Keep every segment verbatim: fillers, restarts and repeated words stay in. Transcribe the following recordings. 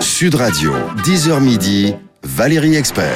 Sud Radio, dix heures midi, Valérie Expert.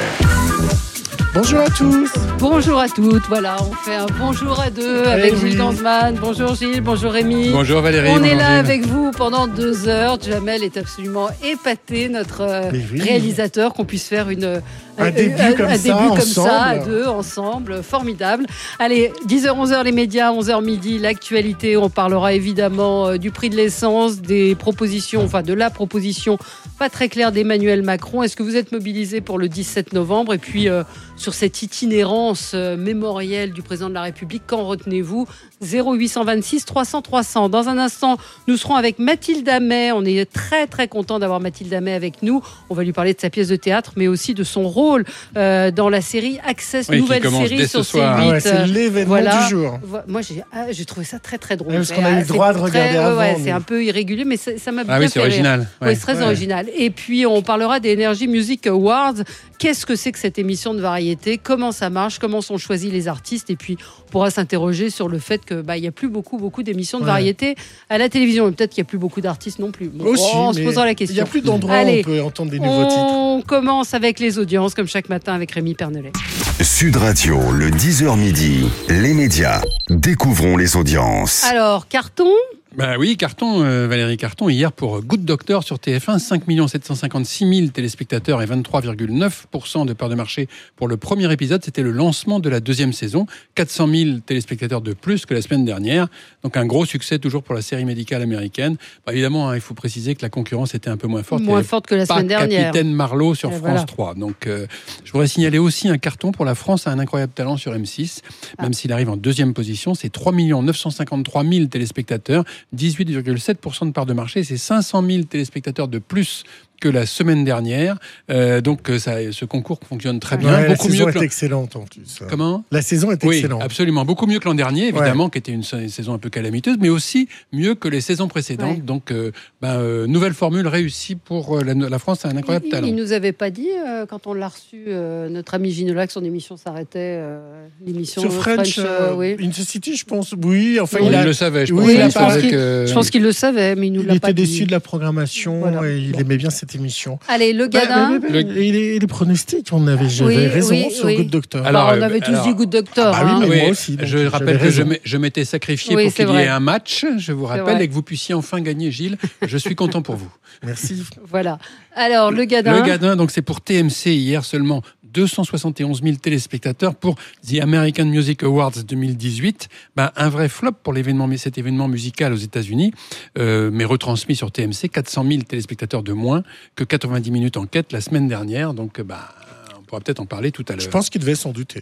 Bonjour à tous. Bonjour à toutes. Voilà, on fait un bonjour à deux avec oui. Gilles Gansman. Bonjour Gilles, bonjour Rémi. Bonjour Valérie. On bonjour est là Gilles. avec vous pendant deux heures. Jamel est absolument épaté, notre euh, oui. réalisateur, qu'on puisse faire une, un un, début un, comme, un ça, début comme ensemble. ça, à deux, ensemble. Formidable. Allez, dix heures, onze heures les médias, onze heures midi, l'actualité. On parlera évidemment euh, du prix de l'essence, des propositions, enfin de la proposition pas très claire d'Emmanuel Macron. Est-ce que vous êtes mobilisés pour le dix-sept novembre? Et puis, euh, sur cette itinérance euh, mémorielle du président de la République, qu'en retenez-vous? Zéro huit cent vingt-six trois cents trois cents. Dans un instant, nous serons avec Mathilde Amet. On est très très content d'avoir Mathilde Amet avec nous. On va lui parler de sa pièce de théâtre, mais aussi de son rôle euh, dans la série Access, oui, nouvelle série sur C huit. Ah ouais, c'est l'événement voilà. du jour. Moi, j'ai, ah, j'ai trouvé ça très très drôle. Ouais, parce qu'on a eu le droit de regarder très, avant. Ouais, mais... c'est un peu irrégulier, mais ça, ça m'a Ah bien oui, fait c'est rire. original. Ouais, Ouais. c'est très Ouais. original. Et puis, on parlera des Energy Music Awards. Qu'est-ce que c'est que cette émission de variété? Comment ça marche? Comment sont choisis les artistes? Et puis, on pourra s'interroger sur le fait qu'il bah, n'y a plus beaucoup, beaucoup d'émissions de Ouais. variété à la télévision. Et peut-être qu'il n'y a plus beaucoup d'artistes non plus. Bon, Aussi, en se mais posant la il n'y question. a plus d'endroits Allez, où on peut entendre des nouveaux titres. On commence avec les audiences, comme chaque matin avec Rémi Pernelet. Sud Radio, le dix heures midi, les médias. Découvrons les audiences. Alors, carton. Bah oui, carton, euh, Valérie Carton, hier pour Good Doctor sur T F un, cinq millions sept cent cinquante-six mille téléspectateurs et vingt-trois virgule neuf pour cent de part de marché pour le premier épisode. C'était le lancement de la deuxième saison, quatre cent mille téléspectateurs de plus que la semaine dernière. Donc un gros succès toujours pour la série médicale américaine. Bah, évidemment, hein, il faut préciser que la concurrence était un peu moins forte. Moins forte que la pas semaine dernière. Capitaine Marlowe sur Et France voilà. trois. Donc euh, je voudrais signaler aussi un carton pour La France a un incroyable talent sur M six. Ah. Même s'il arrive en deuxième position, c'est trois millions neuf cent cinquante-trois mille téléspectateurs, dix-huit virgule sept pour cent de part de marché, c'est cinq cent mille téléspectateurs de plus que la semaine dernière. Euh, donc ça, ce concours fonctionne très bien. Ouais, beaucoup la saison mieux que est l'an- excellente en plus. Comment La saison est Oui, excellente. absolument. Beaucoup mieux que l'an dernier, évidemment, ouais. qui était une, une saison un peu calamiteuse, mais aussi mieux que les saisons précédentes. Ouais. Donc, euh, ben, euh, nouvelle formule réussie pour euh, la, la France a un incroyable il, talent. Il nous avait pas dit, euh, quand on l'a reçu, euh, notre ami Ginola, que son émission s'arrêtait, euh, l'émission Sur French, French euh, euh, oui. In Society, je pense. Oui, enfin, Oui, il, il a... le savait, je Oui, pense. il a Je pas- pensais qu'il- que- Je pense qu'il le savait, mais il nous il l'a était pas dit. déçu de la programmation Voilà. et il Bon. aimait bien cette émission. Allez, le Bah, Gadin. bah, bah, bah, et les, les pronostics, on avait, j'avais Oui, raison oui, sur oui. Good Doctor. Alors, Bah, on euh, avait tous alors- dit Good Doctor. Ah bah oui, hein. mais Oui, moi aussi, donc je j'avais rappelle que raison. je m'ai- je m'étais sacrifié Oui, pour c'est qu'il y vrai. ait un match, je vous rappelle, vrai. et que vous puissiez enfin gagner, Gilles. Je suis content pour vous. Merci. Voilà. Alors, le Gadin. Le Gadin, donc c'est pour T M C hier seulement deux cent soixante et onze mille téléspectateurs pour The American Music Awards deux mille dix-huit. Ben, un vrai flop pour l'événement, mais cet événement musical aux États-Unis, euh, mais retransmis sur T M C, quatre cent mille téléspectateurs de moins que quatre-vingt-dix minutes enquête la semaine dernière. Donc, ben, on pourra peut-être en parler tout à l'heure. Je pense qu'il devait s'en douter.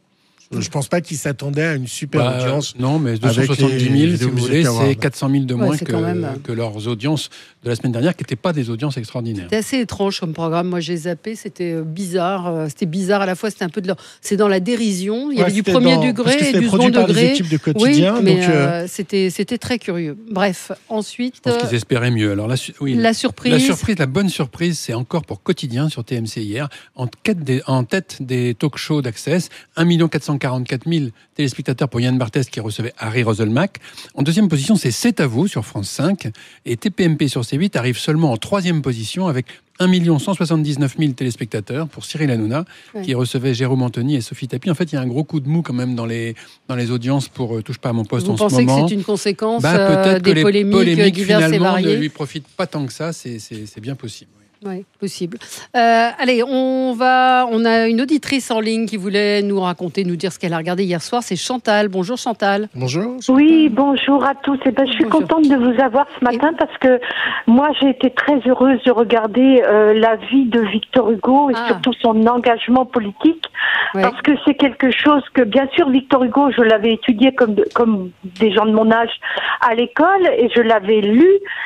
Je ne pense pas qu'il s'attendait à une super Bah, audience. Non, mais deux cent avec soixante-dix les mille, si vidéos vous Music voulez, Awards. c'est quatre cent mille de Ouais, moins c'est que, quand même- que leurs audiences de la semaine dernière, qui n'étaient pas des audiences extraordinaires. C'était assez étrange comme programme. Moi, j'ai zappé. C'était euh, bizarre. Euh, C'était bizarre à la fois. C'était un peu de leur... C'est dans la dérision. Il y Ouais, avait du c'était premier dans- degré parce que et c'était du produit second par des degré. équipes de quotidien, Oui, mais donc, euh, euh, c'était c'était très curieux. Bref, ensuite, Je pense euh, qu'ils espéraient mieux. Alors, la, su- oui, la surprise. La surprise, la bonne surprise, c'est encore pour Quotidien sur T M C hier, en, quête des- en tête des talk-shows d'Access, un million quatre cent quarante-quatre mille téléspectateurs pour Yann Barthès qui recevait Harry Roselmack. En deuxième position, c'est C'est à vous sur France cinq. Et T P M P sur C huit arrive seulement en troisième position avec un million cent soixante-dix-neuf mille téléspectateurs pour Cyril Hanouna, Ouais. qui recevait Jérôme Anthony et Sophie Tapie. En fait, il y a un gros coup de mou quand même dans les, dans les audiences pour euh, Touche pas à mon poste Vous en ce pensez que moment. c'est une conséquence Bah, euh, peut-être des que les polémiques, polémiques diverses et finalement ne variées? lui profitent pas tant que ça, c'est, c'est, c'est bien possible. Oui, possible. Euh, allez, on va. On a une auditrice en ligne qui voulait nous raconter, nous dire ce qu'elle a regardé hier soir. C'est Chantal. Bonjour Chantal. Bonjour. Oui, bonjour à tous. Eh ben, je suis Bonjour. contente de vous avoir ce matin parce que moi, j'ai été très heureuse de regarder euh, la vie de Victor Hugo et Ah. surtout son engagement politique. Ouais. Parce que c'est quelque chose que, bien sûr, Victor Hugo, je l'avais étudié comme, de- comme des gens de mon âge à l'école et je l'avais lu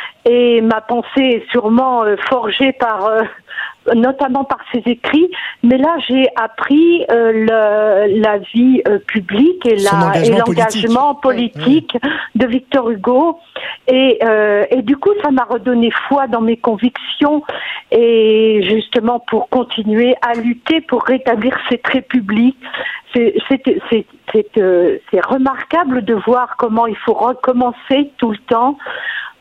et ma pensée est sûrement euh, forgée par... euh, notamment par ses écrits, mais là j'ai appris euh, le, la vie euh, publique et, Son la, et engagement l'engagement politique, politique de Victor Hugo, et, euh, et du coup ça m'a redonné foi dans mes convictions et justement pour continuer à lutter pour rétablir cette république. C'est, c'est, c'est, c'est, euh, c'est remarquable de voir comment il faut recommencer tout le temps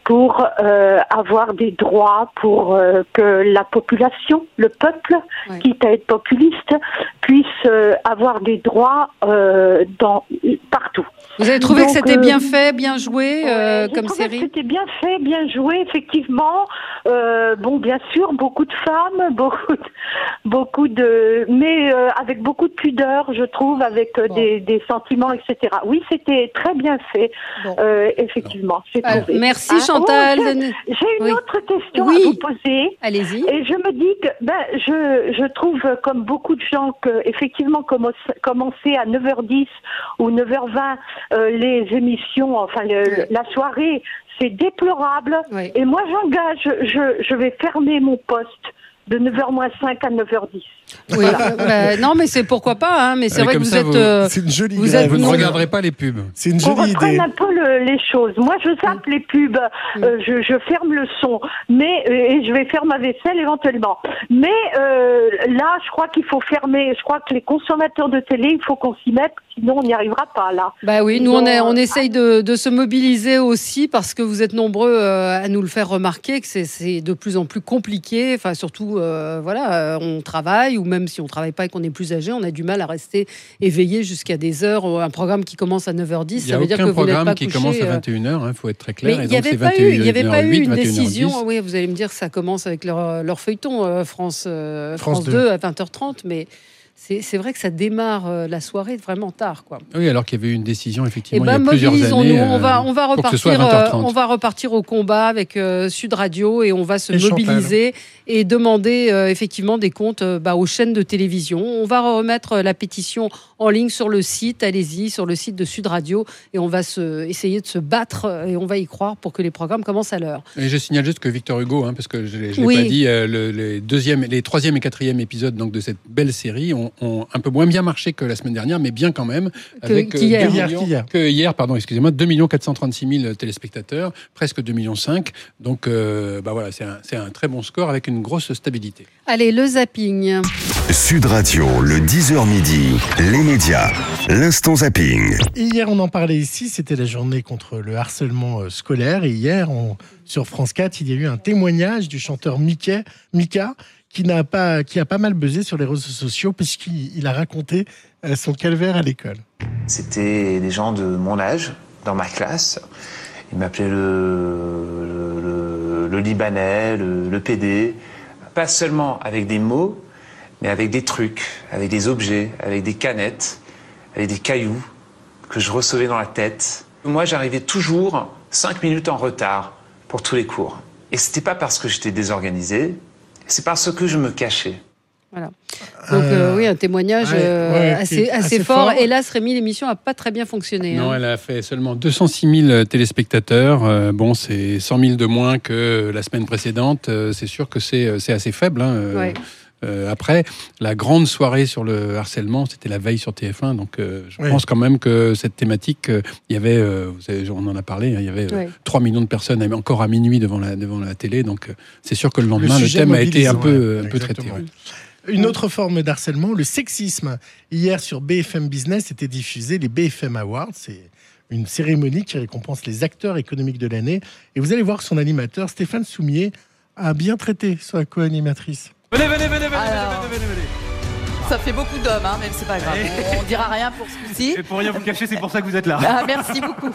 pour euh, avoir des droits pour euh, que la population, le peuple, Ouais. quitte à être populiste, puisse euh, avoir des droits euh, dans partout. Vous avez trouvé Donc, que c'était euh, bien fait, bien joué euh, Ouais, j'ai comme trouvé que série? C'était bien fait, bien joué, effectivement. Euh, bon, bien sûr, beaucoup de femmes, beaucoup, de, beaucoup de, mais euh, avec beaucoup de pudeur, je trouve, avec euh, Bon. des, des sentiments, et cetera. Oui, c'était très bien fait, Bon. euh, effectivement. J'ai Euh, trouvé. merci Ah, Chantal. oh, j'ai, j'ai une Oui. autre question Oui. à vous poser. Allez-y. Et je me dis que ben, je, je trouve, comme beaucoup de gens, que effectivement commo- commencer à neuf heures dix ou neuf heures vingt euh, les émissions, enfin le- Ouais. la soirée, c'est déplorable. Ouais. Et moi, j'engage, je, je vais fermer mon poste de neuf heures moins cinq à neuf heures dix. Oui, euh, bah, non, mais c'est pourquoi pas, hein, mais c'est Ouais, vrai que comme vous ça, êtes. vous- euh, C'est une jolie vous grève. êtes- Vous ne Non. regarderez pas les pubs. C'est une On jolie reprenne idée. un peu le- les choses. Moi, je zappe les pubs, euh, je, je ferme le son, mais euh, et je vais faire ma vaisselle éventuellement. Mais euh, là, je crois qu'il faut fermer. Je crois que les consommateurs de télé, il faut qu'on s'y mette, sinon on n'y arrivera pas là. Bah oui, Ils nous on, ont, est, on euh, essaye de, de se mobiliser aussi parce que vous êtes nombreux euh, à nous le faire remarquer que c'est, c'est de plus en plus compliqué. Enfin, surtout, euh, voilà, euh, on travaille ou même si on travaille pas et qu'on est plus âgé, on a du mal à rester éveillé jusqu'à des heures. Un programme qui commence à neuf heures dix, Il n'y ça a veut dire aucun que vous n'êtes programme pas qui couché. commence à euh, vingt et une heures, il faut être très Mais clair. Et il n'y donc, avait c'est pas eu, il y avait pas eu vingt et une heures huit, une vingt et une heures dix. décision. Oui, vous allez me dire que ça commence avec leur, leur feuilleton euh, France, euh, France France deux à vingt heures trente, mais c'est, c'est vrai que ça démarre euh, la soirée vraiment tard, quoi. Oui, alors qu'il y avait eu une décision, Eh effectivement, ben, il y a plusieurs mobilisons-nous. années. On va, euh, on va pour que ce soit repartir, à vingt heures euh, trente. on va repartir au combat avec euh, Sud Radio et on va se Et Chantal. mobiliser et demander euh, effectivement des comptes euh, bah, aux chaînes de télévision. On va remettre la pétition en ligne sur le site. Allez-y, sur le site de Sud Radio et on va se, essayer de se battre euh, et on va y croire pour que les programmes commencent à l'heure. Et je signale juste que Victor Hugo, hein, parce que je ne l'ai Oui. pas dit, euh, le, les, deuxième, les troisième et quatrième épisodes donc, de cette belle série ont, ont un peu moins bien marché que la semaine dernière, mais bien quand même. Que- avec, euh, qu'hier. deux Qu'hier, millions- qu'hier. que hier, pardon, excusez-moi, deux millions quatre cent trente-six mille téléspectateurs, presque deux virgule cinq millions. Donc euh, bah voilà, c'est un, c'est un très bon score avec une grosse stabilité. Allez, le zapping. Sud Radio, le dix heures midi, les médias, l'instant zapping. Hier, on en parlait ici, c'était la journée contre le harcèlement euh, scolaire. Et hier, on- sur France quatre, il y a eu un témoignage du chanteur Mickey, Mika, qui, n'a pas, qui a pas mal buzzé sur les réseaux sociaux, puisqu'il il a raconté euh, son calvaire à l'école. C'était des gens de mon âge, dans ma classe. Ils m'appelaient le, le, le- le Libanais, le, le P D. Pas seulement avec des mots, mais avec des trucs, avec des objets, avec des canettes, avec des cailloux que je recevais dans la tête. Moi, j'arrivais toujours cinq minutes en retard pour tous les cours. Et c'était pas parce que j'étais désorganisé, c'est parce que je me cachais. Voilà. Donc euh, Euh, oui, un témoignage ouais, euh, ouais, assez, qui est assez, assez fort. fort. Hélas, Rémi, l'émission n'a pas très bien fonctionné. Non, hein. elle a fait seulement deux cent six mille téléspectateurs. Euh, bon, c'est cent mille de moins que la semaine précédente. Euh, c'est sûr que c'est c'est assez faible. Hein. Euh, Ouais. euh, après, la grande soirée sur le harcèlement, c'était la veille sur T F un. Donc, euh, je Oui. pense quand même que cette thématique, euh, il y avait, euh, vous savez, on en a parlé, hein, il y avait euh, Ouais. trois millions de personnes à- encore à minuit devant la, devant la télé. Donc, euh, c'est sûr que le lendemain, le, sujet thème a été un mobilisant, peu, ouais, un peu traité. exactement. ouais. Une autre forme d'harcèlement, le sexisme. Hier, sur B F M Business, était diffusé les B F M Awards. C'est une cérémonie qui récompense les acteurs économiques de l'année. Et vous allez voir que son animateur, Stéphane Soumier, a bien traité sa co-animatrice. Venez, venez, venez, venez, Alors. venez, venez, venez, venez. Ça fait beaucoup d'hommes, hein, mais c'est pas grave. On, on dira rien pour ce coup-ci. Et pour rien vous cacher, c'est pour ça que vous êtes là. Ah, merci beaucoup.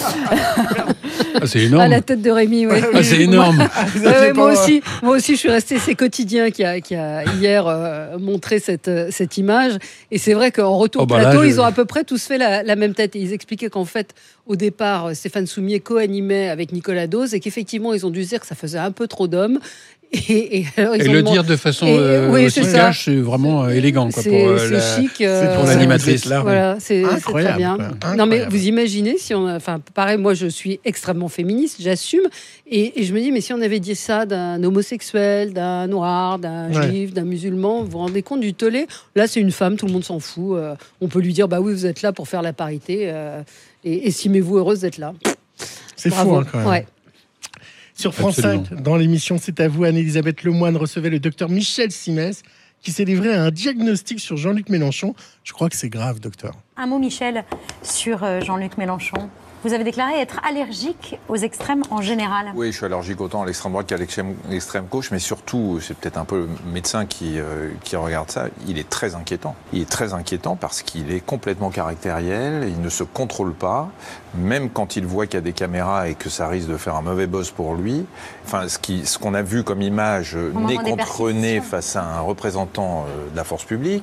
Ah, c'est énorme. À la tête de Rémi, oui. Ah, c'est énorme. Vous Ouais, aviez ouais, moi pas- aussi, moi aussi, je suis restée. C'est Quotidien qui a, qui a hier euh, montré cette, euh, cette image. Et c'est vrai qu'en retour Oh, au bah là, plateau, je- ils ont à peu près tous fait la, la même tête. Et ils expliquaient qu'en fait, au départ, euh, Stéphane Soumier co-animait avec Nicolas Dose et qu'effectivement, ils ont dû se dire que ça faisait un peu trop d'hommes. Et, et alors, ils Et ont le demandé- dire de façon Et- euh, oui, aussi c'est ça. cash, c'est vraiment euh, élégant. Quoi, C'est pour, euh, c'est la- chic. euh, C'est pour ça, l'animatrice. vous êtes là, oui. Voilà, c'est c'est très Incroyable, bien. quoi. Non, mais Incroyable. vous imaginez si on, a- enfin, pareil, moi je suis extrêmement féministe, j'assume, et, et je me dis, mais si on avait dit ça d'un homosexuel, d'un noir, d'un Ouais. juif, d'un musulman, vous vous rendez compte du tollé? Là, c'est une femme, tout le monde s'en fout. euh, on peut lui dire, bah oui, vous êtes là pour faire la parité, euh, et estimez-vous heureuse d'être là. C'est Bravo. fou, hein, quand même. Ouais. Sur France Absolument. cinq, dans l'émission C'est à vous, Anne-Elisabeth Lemoine recevait le docteur Michel Simès qui s'est livré à un diagnostic sur Jean-Luc Mélenchon. Je crois que c'est grave, docteur. Un mot, Michel, sur euh, Jean-Luc Mélenchon. Vous avez déclaré être allergique aux extrêmes en général. Oui, je suis allergique autant à l'extrême droite qu'à l'extrême, l'extrême gauche, mais surtout, c'est peut-être un peu le médecin qui, euh, qui regarde ça, il est très inquiétant. Il est très inquiétant parce qu'il est complètement caractériel, il ne se contrôle pas, même quand il voit qu'il y a des caméras et que ça risque de faire un mauvais buzz pour lui. Enfin, ce, qui, ce qu'on a vu comme image nez contre nez face à un représentant euh, de la force publique,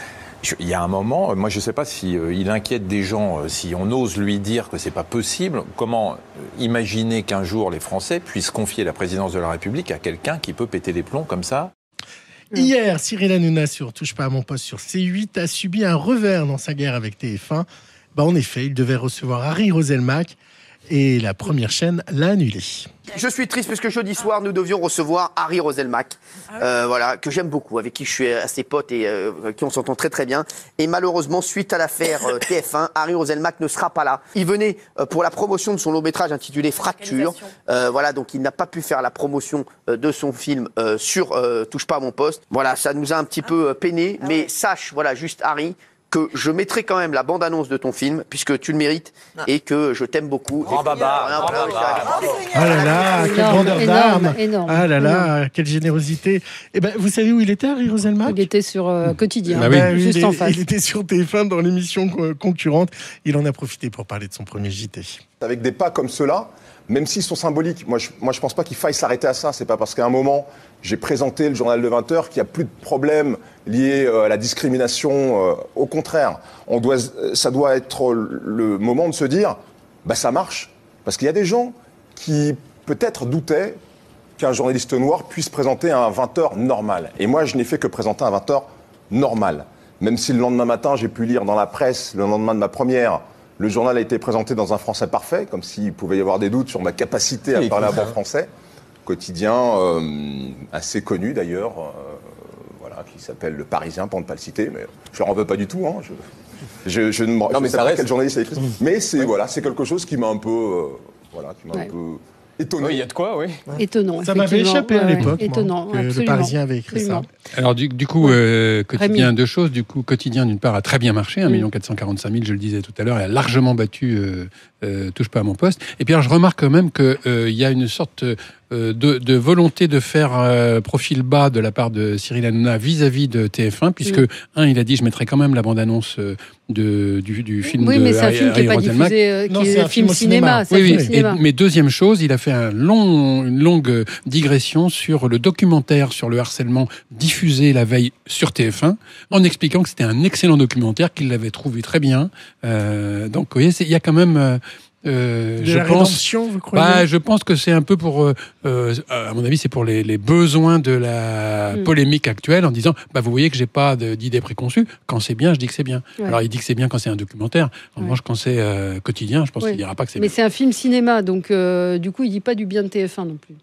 il y a un moment, moi je ne sais pas si euh, il inquiète des gens, euh, si on ose lui dire que c'est pas possible. Comment imaginer qu'un jour les Français puissent confier la présidence de la République à quelqu'un qui peut péter les plombs comme ça? Hier, Cyril Hanouna sur Touche pas à mon poste sur C huit a subi un revers dans sa guerre avec T F un. Bah, en effet, il devait recevoir Harry Roselmack et la première chaîne l'a annulé. Je suis triste parce que jeudi soir, nous devions recevoir Harry Roselmack, euh, voilà, que j'aime beaucoup, avec qui je suis assez pote et euh, avec qui on s'entend très très bien. Et malheureusement, suite à l'affaire euh, T F un, Harry Roselmack ne sera pas là. Il venait euh, pour la promotion de son long métrage intitulé Fracture. Euh, voilà, donc il n'a pas pu faire la promotion euh, de son film euh, sur euh, Touche pas à mon poste. Voilà, ça nous a un petit peu euh, peiné, ah, mais ouais. Sache, voilà, juste Harry, que je mettrai quand même la bande-annonce de ton film, puisque tu le mérites, et que je t'aime beaucoup. Grand baba, voilà, grand baba. Ah là là, quelle Énorme, grandeur énorme, d'âme. énorme, Ah là là, énorme. quelle générosité. Eh ben, vous savez où il était, Harry Roselmack? Il était sur euh, Quotidien, Bah oui. hein, juste il, est, en face. il était sur T F un dans l'émission concurrente. Il en a profité pour parler de son premier J T. Avec des pas comme ceux-là, même s'ils sont symboliques, moi je ne moi, je pense pas qu'il faille s'arrêter à ça. C'est pas parce qu'à un moment, j'ai présenté le journal de vingt heures qu'il n'y a plus de problème lié euh, à la discrimination. Euh, au contraire, on doit, ça doit être le moment de se dire bah, ça marche. Parce qu'il y a des gens qui peut-être doutaient qu'un journaliste noir puisse présenter un vingt heures normal. Et moi, je n'ai fait que présenter un vingt heures normal. Même si le lendemain matin, j'ai pu lire dans la presse, le lendemain de ma première, le journal a été présenté dans un français parfait, comme s'il pouvait y avoir des doutes sur ma capacité à parler un bon français. Quotidien euh, assez connu d'ailleurs, euh, voilà, qui s'appelle Le Parisien, pour ne pas le citer, mais je ne leur en veux pas du tout. Hein, je, je, je ne non, je mais sais pas reste... quel journaliste a écrit ça. Mais c'est ouais. voilà, c'est quelque chose qui m'a un peu, euh, voilà, qui m'a ouais. un peu étonné. Oui, il y a de quoi, oui. Étonnant. Ça m'avait échappé à l'époque. Ouais, étonnant. Moi, que Le Parisien avait écrit absolument. ça. Alors du, du coup, euh, Quotidien, Rémi. deux choses. Du coup, Quotidien, d'une part, a très bien marché, un million quatre cent quarante-cinq mille, je le disais tout à l'heure, et a largement battu euh, euh, Touche pas à mon poste. Et puis alors, je remarque quand même qu'il euh, y a une sorte euh, de, de volonté de faire euh, profil bas de la part de Cyril Hanouna vis-à-vis de T F un, puisque, oui. un, il a dit, je mettrai quand même la bande-annonce euh, de, du, du film oui, de Oui, mais c'est un film qui n'est pas Roselmack. diffusé, euh, qui non, est, c'est un film, film cinéma. cinéma. Oui, oui. cinéma. Et, mais deuxième chose, il a fait un long, une longue digression sur le documentaire sur le harcèlement diffusé la veille sur T F un, en expliquant que c'était un excellent documentaire, qu'il l'avait trouvé très bien. Euh, donc, vous voyez, il y a quand même... Euh, Euh, de je la pense, rédemption, vous croyez? bah, je pense que c'est un peu pour, euh, euh, à mon avis, c'est pour les, les besoins de la mm. polémique actuelle, en disant, bah, vous voyez que j'ai pas de, d'idées préconçues. Quand c'est bien, je dis que c'est bien. Ouais. Alors, il dit que c'est bien quand c'est un documentaire. En revanche, ouais. quand c'est euh, quotidien, je pense ouais. qu'il dira pas que c'est mais bien. Mais c'est un film cinéma, donc euh, du coup, il dit pas du bien de T F un non plus.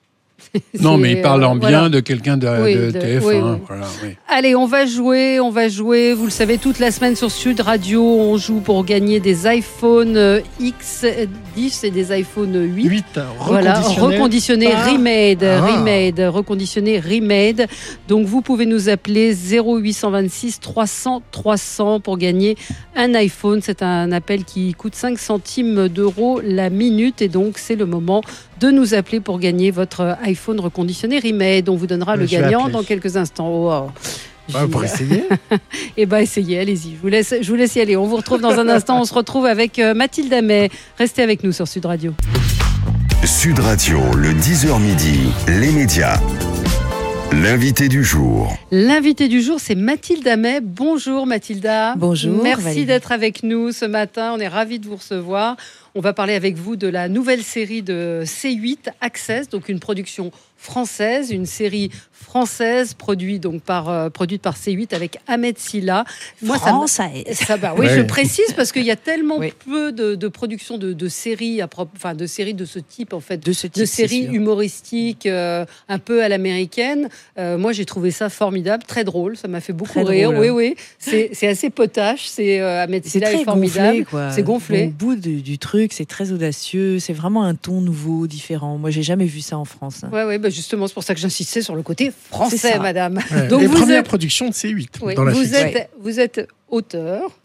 Non, mais il parle en bien voilà. de quelqu'un de, oui, de, de T F un. Oui, oui. Voilà, oui. Allez, on va jouer, on va jouer. Vous le savez, toute la semaine sur Sud Radio, on joue pour gagner des iPhone X dix et des iPhone huit. huit voilà, reconditionnés, par... remade, ah. remade, reconditionnés, remade. Donc, vous pouvez nous appeler zéro huit cent vingt-six trois cents trois cents pour gagner un iPhone. C'est un appel qui coûte cinq centimes d'euros la minute. Et donc, c'est le moment de nous appeler pour gagner votre iPhone reconditionné remade. On vous donnera Mais le gagnant dans quelques instants. Oh, bah, pour essayer. Eh bien, essayez, allez-y. Je vous, laisse, je vous laisse y aller. On vous retrouve dans un instant. On se retrouve avec Mathilde Amet. Restez avec nous sur Sud Radio. Sud Radio, le dix heures midi, les médias. L'invité du jour. L'invité du jour, c'est Mathilde Amet. Bonjour Mathilda. Bonjour. Merci Valérie. d'être avec nous ce matin. On est ravis de vous recevoir. On va parler avec vous de la nouvelle série de C huit, Access, donc une production française, une série française produite donc par euh, produite par C huit avec Ahmed Silla. Moi, France, ça, ça bah, oui, ouais. Je précise parce qu'il y a tellement oui. peu de, de production de, de séries, à propre, enfin de séries de ce type en fait, de, ce type, de séries humoristiques euh, un peu à l'américaine. Euh, moi, j'ai trouvé ça formidable, très drôle. Ça m'a fait beaucoup très rire. Drôle, oui, oui. C'est, c'est assez potache. C'est euh, Ahmed Silla est formidable. Gonflé, c'est gonflé. Au bout du, du truc, c'est très audacieux. C'est vraiment un ton nouveau, différent. Moi, j'ai jamais vu ça en France. Ouais, ouais. Bah justement, c'est pour ça que j'insistais sur le côté français, madame. Ouais. Donc, les vous premières êtes... productions de C huit oui, dans la vous fiction. êtes, vous êtes auteur,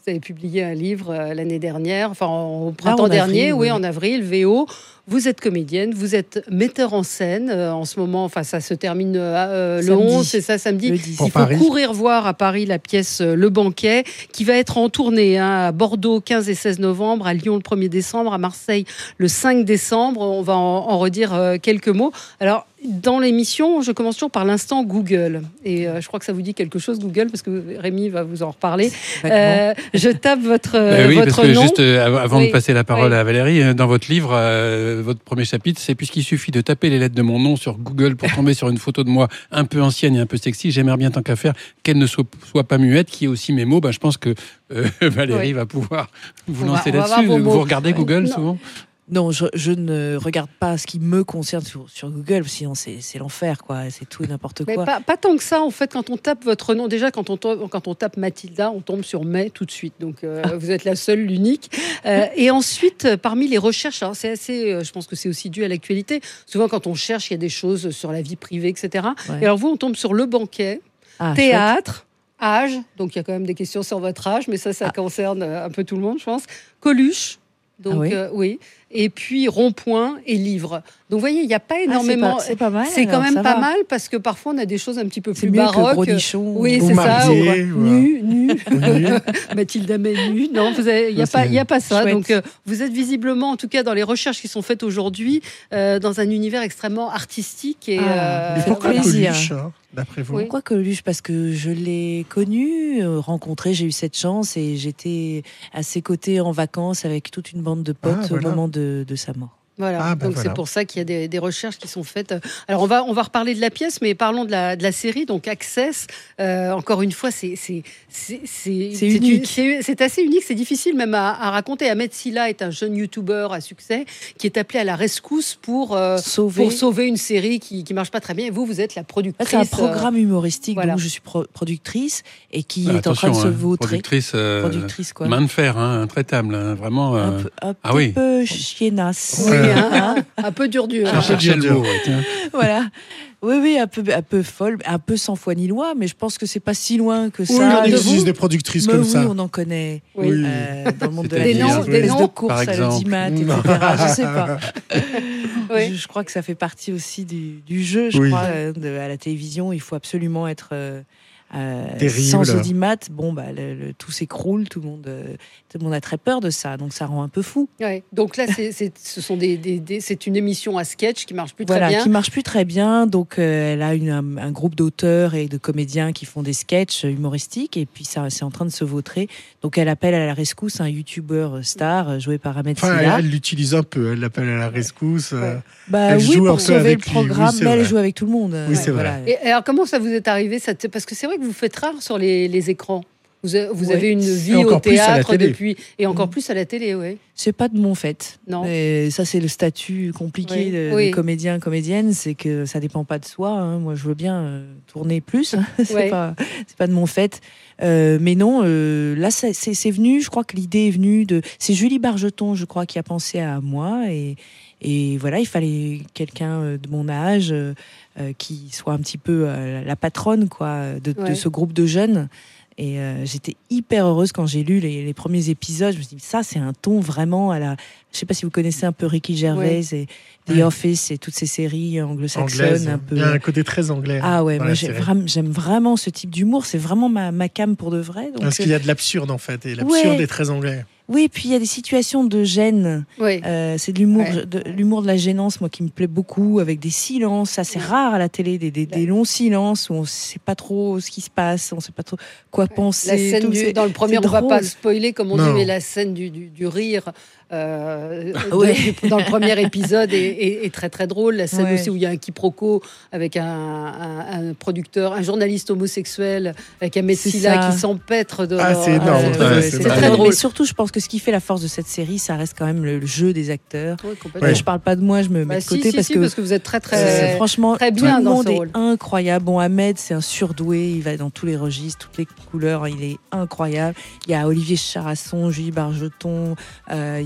Vous avez publié un livre euh, l'année dernière, enfin au printemps en dernier, avril, oui, oui. en avril, V O. Vous êtes comédienne, vous êtes metteur en scène euh, en ce moment. Enfin, ça se termine euh, le Samedi. onze, c'est ça, samedi. Le dix. Pour Il faut Paris. courir voir à Paris la pièce euh, Le Banquet, qui va être en tournée hein, à Bordeaux quinze et seize novembre, à Lyon le premier décembre, à Marseille le cinq décembre. On va en, en redire euh, quelques mots. Alors, dans l'émission, je commence toujours par l'instant Google. Et euh, je crois que ça vous dit quelque chose, Google, parce que Rémi va vous en reparler. Euh, je tape votre, Bah oui, votre parce que nom. juste euh, av- avant Oui, de passer la parole oui. à Valérie, euh, dans votre livre, euh, votre premier chapitre, c'est puisqu'il suffit de taper les lettres de mon nom sur Google pour tomber sur une photo de moi un peu ancienne et un peu sexy, j'aimerais bien tant qu'à faire qu'elle ne soit, soit pas muette, qui est aussi mes mots. Bah, je pense que euh, Valérie Oui. va pouvoir vous On va- lancer on va là-dessus. voir vos mots. Vous regardez Google Non. souvent? Non, je, je ne regarde pas ce qui me concerne sur, sur Google, sinon c'est c'est l'enfer, quoi. C'est tout et n'importe Mais quoi. pas, pas tant que ça, en fait, quand on tape votre nom, déjà quand on, to- quand on tape Mathilda, on tombe sur May tout de suite. Donc euh, vous êtes la seule, l'unique. Euh, et ensuite, euh, parmi les recherches, alors c'est assez, euh, je pense que c'est aussi dû à l'actualité. Souvent, quand on cherche, il y a des choses sur la vie privée, et cetera. Ouais. Et alors vous, on tombe sur Le Banquet, Ah, théâtre, âge. Donc il y a quand même des questions sur votre âge, mais ça, ça concerne euh, un peu tout le monde, je pense. Coluche. Donc Ah oui euh, oui. Et puis rond-point et livre. Donc vous voyez, il n'y a pas énormément. Ah, c'est pas- c'est pas mal, C'est quand alors, même ça pas va. mal parce que parfois on a des choses un petit peu C'est plus mieux que baroques. Brodichon. Oui, Ou c'est ça. marié, ou- voilà. Nu, nu. Nu. Mathilda May nu. Non, vous avez- il n'y a Ouais, pas, c'est il y a pas ça. chouette. Donc euh, vous êtes visiblement, en tout cas dans les recherches qui sont faites aujourd'hui, euh, dans un univers extrêmement artistique et. Ah, euh, Mais pourquoi voilà. plaisir. Coluche, hein, d'après vous? Oui. Pourquoi Coluche? Parce que je l'ai connu, euh, rencontré, j'ai eu cette chance et j'étais à ses côtés en vacances avec toute une bande de potes Ah, voilà. au moment de, de sa mort. Voilà, Ah, ben donc voilà. c'est pour ça qu'il y a des, des recherches qui sont faites. Alors on va on va reparler de la pièce, mais parlons de la, de la série. Donc Access, euh, encore une fois, c'est c'est c'est c'est C'est unique. C'est c'est assez unique, c'est difficile même à, à raconter. Ahmed Silla est un jeune youtubeur à succès qui est appelé à la rescousse pour euh, Sauver. pour sauver une série qui qui marche pas très bien. Et vous vous êtes la Là, productrice. c'est un programme humoristique, voilà. donc je suis pro- productrice et qui Ah, est en train de attention, se hein, vautrer. productrice, euh, Productrice, quoi. main de fer, hein, intraitable, hein, vraiment. Un euh, peu, un ah petit oui. peu chiennasse. Oui, hein, un peu dur dur. Je cherchais le mot, ouais, tiens. Voilà. Oui, oui, un peu, un peu folle, un peu sans foi ni loi, mais je pense que c'est pas si loin que Oui, ça. il de existe vous des productrices Mais comme oui, ça. on en connaît. Oui. Oui. Euh, dans le monde de la Des vie, noms, des des espèces noms. de course Par à exemple. l'audimat, et Non. cetera. Je sais pas. Oui. Je, je crois que ça fait partie aussi du, du jeu. Je Oui. crois euh, de- à la télévision, il faut absolument être euh, euh, Terrible. sans audimat. Bon, bah, le- le- tout s'écroule, tout le monde, euh, tout le monde a très peur de ça, donc ça rend un peu fou. Ouais. Donc là, c'est c'est- ce sont des, des- des- c'est une émission à sketch qui marche plus Voilà, très bien. qui marche plus très bien. Donc, euh, elle a une, un, un groupe d'auteurs et de comédiens qui font des sketchs humoristiques. Et puis, ça, c'est en train de se vautrer. Donc, elle appelle à la rescousse un youtubeur star euh, joué par Ahmed Enfin, Silla. elle l'utilise un peu. Elle l'appelle à la rescousse. euh, Bah elle oui, joue un pour peu sauver le avec lui. Oui, programme, c'est mais elle vrai. joue avec tout le monde. Oui, c'est Voilà. Et alors, comment ça vous est arrivé ça te- Parce que c'est vrai que vous faites rare sur les, les écrans. Vous, a- vous Ouais. avez une vie Et au encore plus à la théâtre télé. depuis, et encore Mm. plus à la télé, oui. C'est pas de mon fait. Non. Mais ça, c'est le statut compliqué Oui. de, Oui. des comédiens, comédiennes. C'est que ça dépend pas de soi. hein. Moi, je veux bien euh, tourner plus. c'est Ouais. pas, c'est pas de mon fait. Euh, mais non, euh, là, ça- c'est c'est venu. Je crois que l'idée est venue de. C'est Julie Bargeton, je crois, qui a pensé à moi. Et, et voilà, il fallait quelqu'un euh, de mon âge euh, euh, qui soit un petit peu euh, la patronne, quoi, de, de Ouais. ce groupe de jeunes. Et euh, j'étais hyper heureuse quand j'ai lu les, les premiers épisodes. Je me suis dit, ça, c'est un ton vraiment à la. Je sais pas si vous connaissez un peu Ricky Gervais et The Ouais. Office et toutes ces séries anglo-saxonnes anglaise. un peu. Il y a un côté très anglais. Ah ouais, dans moi la j'ai série. vraiment, j'aime vraiment ce type d'humour. C'est vraiment ma, ma came pour de vrai. Donc, Parce qu'il y euh, a de l'absurde en fait. Et l'absurde Ouais. est très anglais. oui, puis il y a des situations de gêne. Oui. Euh, c'est de l'humour, Ouais. de l'humour de la gênance, moi qui me plaît beaucoup, avec des silences. Ça, c'est rare à la télé, des, des, des longs silences où on sait pas trop ce qui se passe, on sait pas trop quoi penser. La scène tout, du- c'est- dans le premier, on c'est va pas drôle. spoiler comme on dit, Non. mais la scène du, du, du rire euh, de- Ouais. du- dans le premier épisode est, est- est très très drôle. La scène Ouais. aussi où il y a un quiproquo avec un, un- un producteur, un journaliste homosexuel, avec Ahmed C'est Silla ça. qui s'empêtre de. Ah, c'est énorme. Ouais, Ouais, ouais, c'est c'est très très drôle. drôle. Mais surtout, je pense que ce qui fait la force de cette série, ça reste quand même le, le jeu des acteurs. Ouais, complètement. Euh, je parle pas de moi, je me mets Bah, de si, côté si, parce si, que parce que vous êtes très très. Euh, franchement, très tout bien le dans monde ce est rôle. incroyable. Bon, Ahmed, c'est un surdoué. Il va dans tous les registres, toutes les couleurs. Il est incroyable. Il y a Olivier Charasson, Julie Bargeton. euh, il y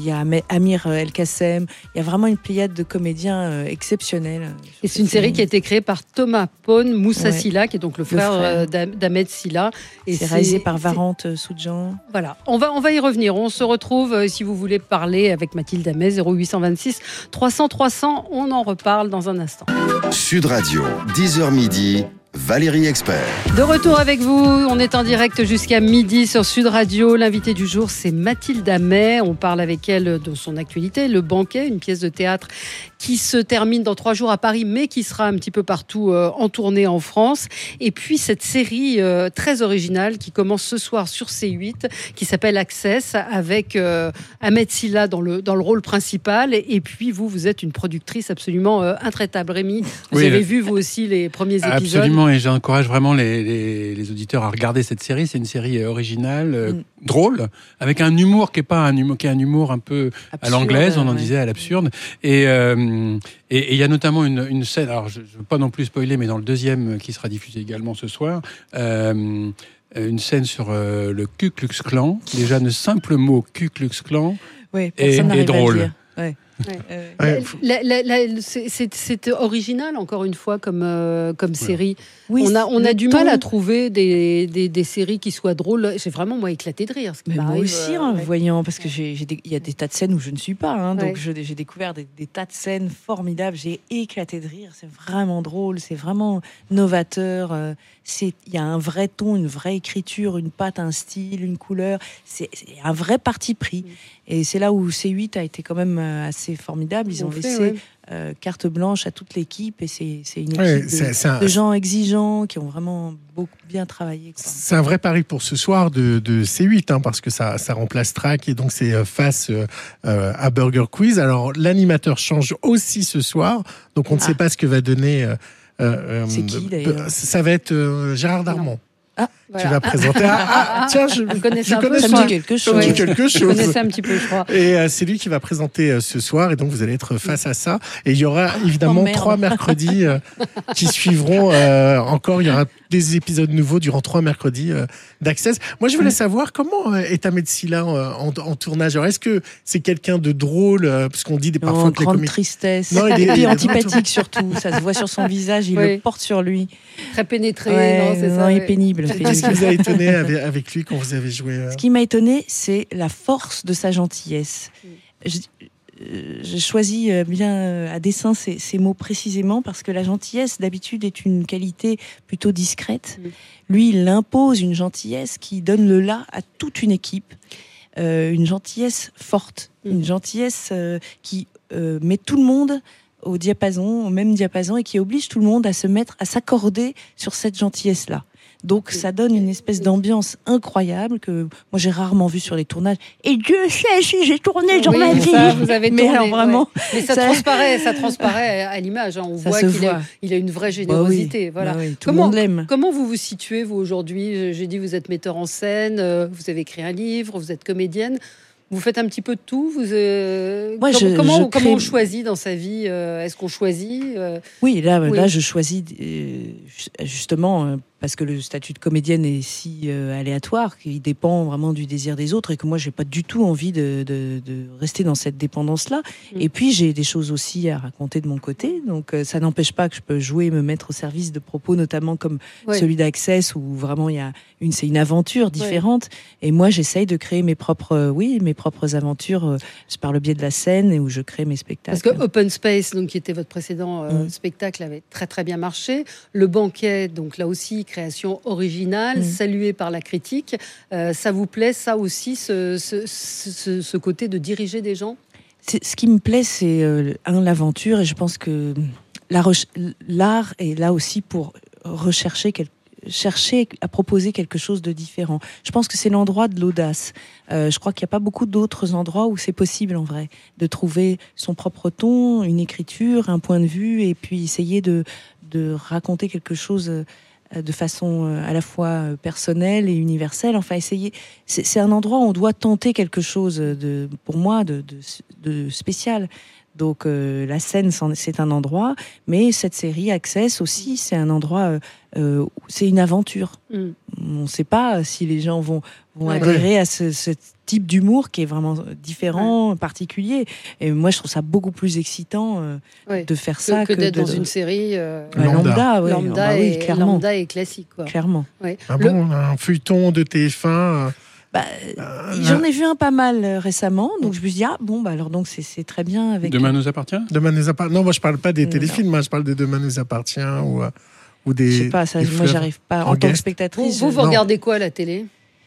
y a Amir El Kassem, il y a vraiment une pléiade de comédiens euh, exceptionnels. Et c'est une série qui a été créée par Thomas Pone Moussa Ouais. Silla, qui est donc le frère, Le frère. euh, d'Am- d'Ahmed Silla. Et C'est réalisé par Varante Soudjan. Voilà, on va, on va y revenir. On se retrouve, euh, si vous voulez parler avec Mathilde Amet, zéro huit cent vingt-six trois cents trois cents. On en reparle dans un instant. Sud Radio, dix heures midi, Valérie Expert. De retour avec vous, on est en direct jusqu'à midi sur Sud Radio. L'invité du jour, c'est Mathilde Amet. On parle avec elle de son actualité, Le Banquet, une pièce de théâtre qui se termine dans trois jours à Paris, mais qui sera un petit peu partout euh, en tournée en France. Et puis cette série euh, très originale qui commence ce soir sur C huit, qui s'appelle Access, avec euh, Ahmed Silla dans le, dans le rôle principal. Et puis vous, vous êtes une productrice absolument euh, intraitable. Rémi, vous Oui, avez le- vu vous aussi les premiers épisodes. Absolument, et j'encourage vraiment les, les, les auditeurs à regarder cette série. C'est une série originale, euh, Mm. drôle, avec un humour qui est pas un humour, qui est un humour un peu à Absurde, l'anglaise, on en ouais. disait à l'absurde. Et euh, et il y a notamment une, une scène. Alors, je ne veux pas non plus spoiler, mais dans le deuxième qui sera diffusé également ce soir. Euh, une scène sur euh, le Ku Klux Klan. Déjà, le simple mot Ku Klux Klan Oui, est, personne est n'arrive à le drôle. dire. Ouais. Ouais. Euh, Ouais, La- la- la- c'est- c'est c'est original, encore une fois, comme, euh, comme série. oui, on a, on le a du ton- mal à trouvé des, des, des séries qui soient drôles. J'ai vraiment, moi, éclaté de rire. Ce qui Mais moi m'arrive, aussi, euh, en ouais. voyant, parce que j'ai, j'ai des- il y a des tas de scènes où je ne suis pas, hein, donc Ouais. je- j'ai découvert des, des tas de scènes formidables. J'ai éclaté de rire. C'est vraiment drôle, c'est vraiment novateur. euh, c'est, il y a un vrai ton, une vraie écriture, une patte, un style, une couleur. C'est, c'est un vrai parti pris. Et c'est là où C huit a été quand même euh, assez formidable. Ils Ils ont ont fait, laissé ouais. euh, carte blanche à toute l'équipe, et c'est, c'est une équipe Ouais, de, c'est- c'est un- de gens exigeants qui ont vraiment beaucoup bien travaillé, quoi. C'est un vrai pari pour ce soir de, de C huit, hein, parce que ça, ça remplace Track et donc c'est euh, face euh, euh, à Burger Quiz. Alors l'animateur change aussi ce soir, donc on ne Ah. sait pas ce que va donner. euh, euh, C'est qui, d'ailleurs Ça va être euh, Gérard Darmon. Ah, qui voilà. va présenter. Ah, ah, ah, tiens, je, Vous connaissez je un peu, connais ça ce me dit truc. quelque Ça me dit chose. quelque Vous chose. connaissez un petit peu, je crois. Et euh, c'est lui qui va présenter euh, ce soir, et donc vous allez être face à ça. Et il y aura évidemment Oh, merde. trois mercredis euh, qui suivront euh, encore. Il y aura des épisodes nouveaux durant trois mercredis euh, d'Access. Moi, je voulais savoir comment euh, est Ahmed Silla euh, en, en tournage. Alors, est-ce que c'est quelqu'un de drôle, euh, parce qu'on dit des, parfois Non, que les grande comédiens. tristesse. Non, il est- Et il puis est antipathique surtout. Ça se voit sur son visage, il Oui. le porte sur lui. Très pénétré, Ouais, non, c'est non, ça. il est ouais. pénible. Qu'est-ce qui vous a étonné avec, avec lui quand vous avez joué euh, Ce qui m'a étonné, c'est la force de sa gentillesse. Je- euh, J'ai choisi euh, bien euh, à dessein ces, ces mots précisément parce que la gentillesse, d'habitude, est une qualité plutôt discrète. Mm. Lui, il impose une gentillesse qui donne le là à toute une équipe. Euh, une gentillesse forte, Mm. une gentillesse euh, qui euh, met tout le monde au diapason, au même diapason, et qui oblige tout le monde à se mettre, à s'accorder sur cette gentillesse-là. Donc ça donne une espèce d'ambiance incroyable que moi j'ai rarement vu sur les tournages. Et Dieu sait si j'ai tourné dans Oui, ma vie. ça, vous avez Mais tourné, alors vraiment, ouais. Mais ça, ça- transparaît, ça transparaît à l'image. hein. On Ça voit se qu'il a, voit. il a une vraie Bah oui, générosité. Voilà. bah oui, tout comment, le monde l'aime. comment vous vous situez, vous, aujourd'hui? J'ai dit, vous êtes metteur en scène, euh, vous avez écrit un livre, vous êtes comédienne. Vous faites un petit peu de tout. Vous, euh, Moi, com- je- comment, je comment crée- on choisit dans sa vie euh, Est-ce qu'on choisit euh, Oui, là, Oui. là, je choisis euh, justement euh, parce que le statut de comédienne est si euh, aléatoire qu'il dépend vraiment du désir des autres et que moi, j'ai pas du tout envie de, de, de rester dans cette dépendance-là. Mm. Et puis, j'ai des choses aussi à raconter de mon côté, donc euh, ça n'empêche pas que je peux jouer, me mettre au service de propos, notamment comme Ouais. celui d'Access où vraiment il y a une, c'est une aventure différente. Et moi, j'essaye de créer mes propres, euh, oui, mes propres aventures euh, par le biais de la scène et où je crée mes spectacles. Parce que Open Space, donc, qui était votre précédent euh, Mm. spectacle, avait très très bien marché. Le Banquet, donc là aussi, création originale, Mm. saluée par la critique. Euh, ça vous plaît, ça aussi, ce, ce, ce, ce côté de diriger des gens? C'est- ce qui me plaît, c'est euh, un, l'aventure, et je pense que la reche- l'art est là aussi pour rechercher quelque chercher à proposer quelque chose de différent. Je pense que c'est l'endroit de l'audace. Euh, je crois qu'il n'y a pas beaucoup d'autres endroits où c'est possible, en vrai, de trouver son propre ton, une écriture, un point de vue, et puis essayer de, de raconter quelque chose euh, de façon euh, à la fois euh, personnelle et universelle. Enfin, essayer. C'est, c'est un endroit où on doit tenter quelque chose de, pour moi, de, de, de spécial. Donc euh, la scène, c'est un endroit, mais cette série Access aussi, c'est un endroit, euh, euh, c'est une aventure. Mm. On ne sait pas si les gens vont, vont ouais. adhérer à ce, ce type d'humour qui est vraiment différent, ouais. particulier. Et moi, je trouve ça beaucoup plus excitant euh, ouais. de faire ça que, que, que d'être de, dans une série euh, lambda, lambda, ouais. lambda, bah, et, oui, clairement. lambda et classique. Quoi. Clairement. Ouais. Ah Le... bon, un feuilleton de T F un euh... Bah, euh, j'en ai vu un pas mal euh, récemment, donc je me suis dit ah bon bah alors donc c'est, c'est très bien avec. Demain nous appartient. Demain nous appartient. Non, moi je parle pas des téléfilms, moi, je parle de Demain nous appartient ou euh, ou des. Je sais pas, ça, moi j'arrive pas en, en tant que spectatrice. Vous, vous, vous regardez quoi à la télé?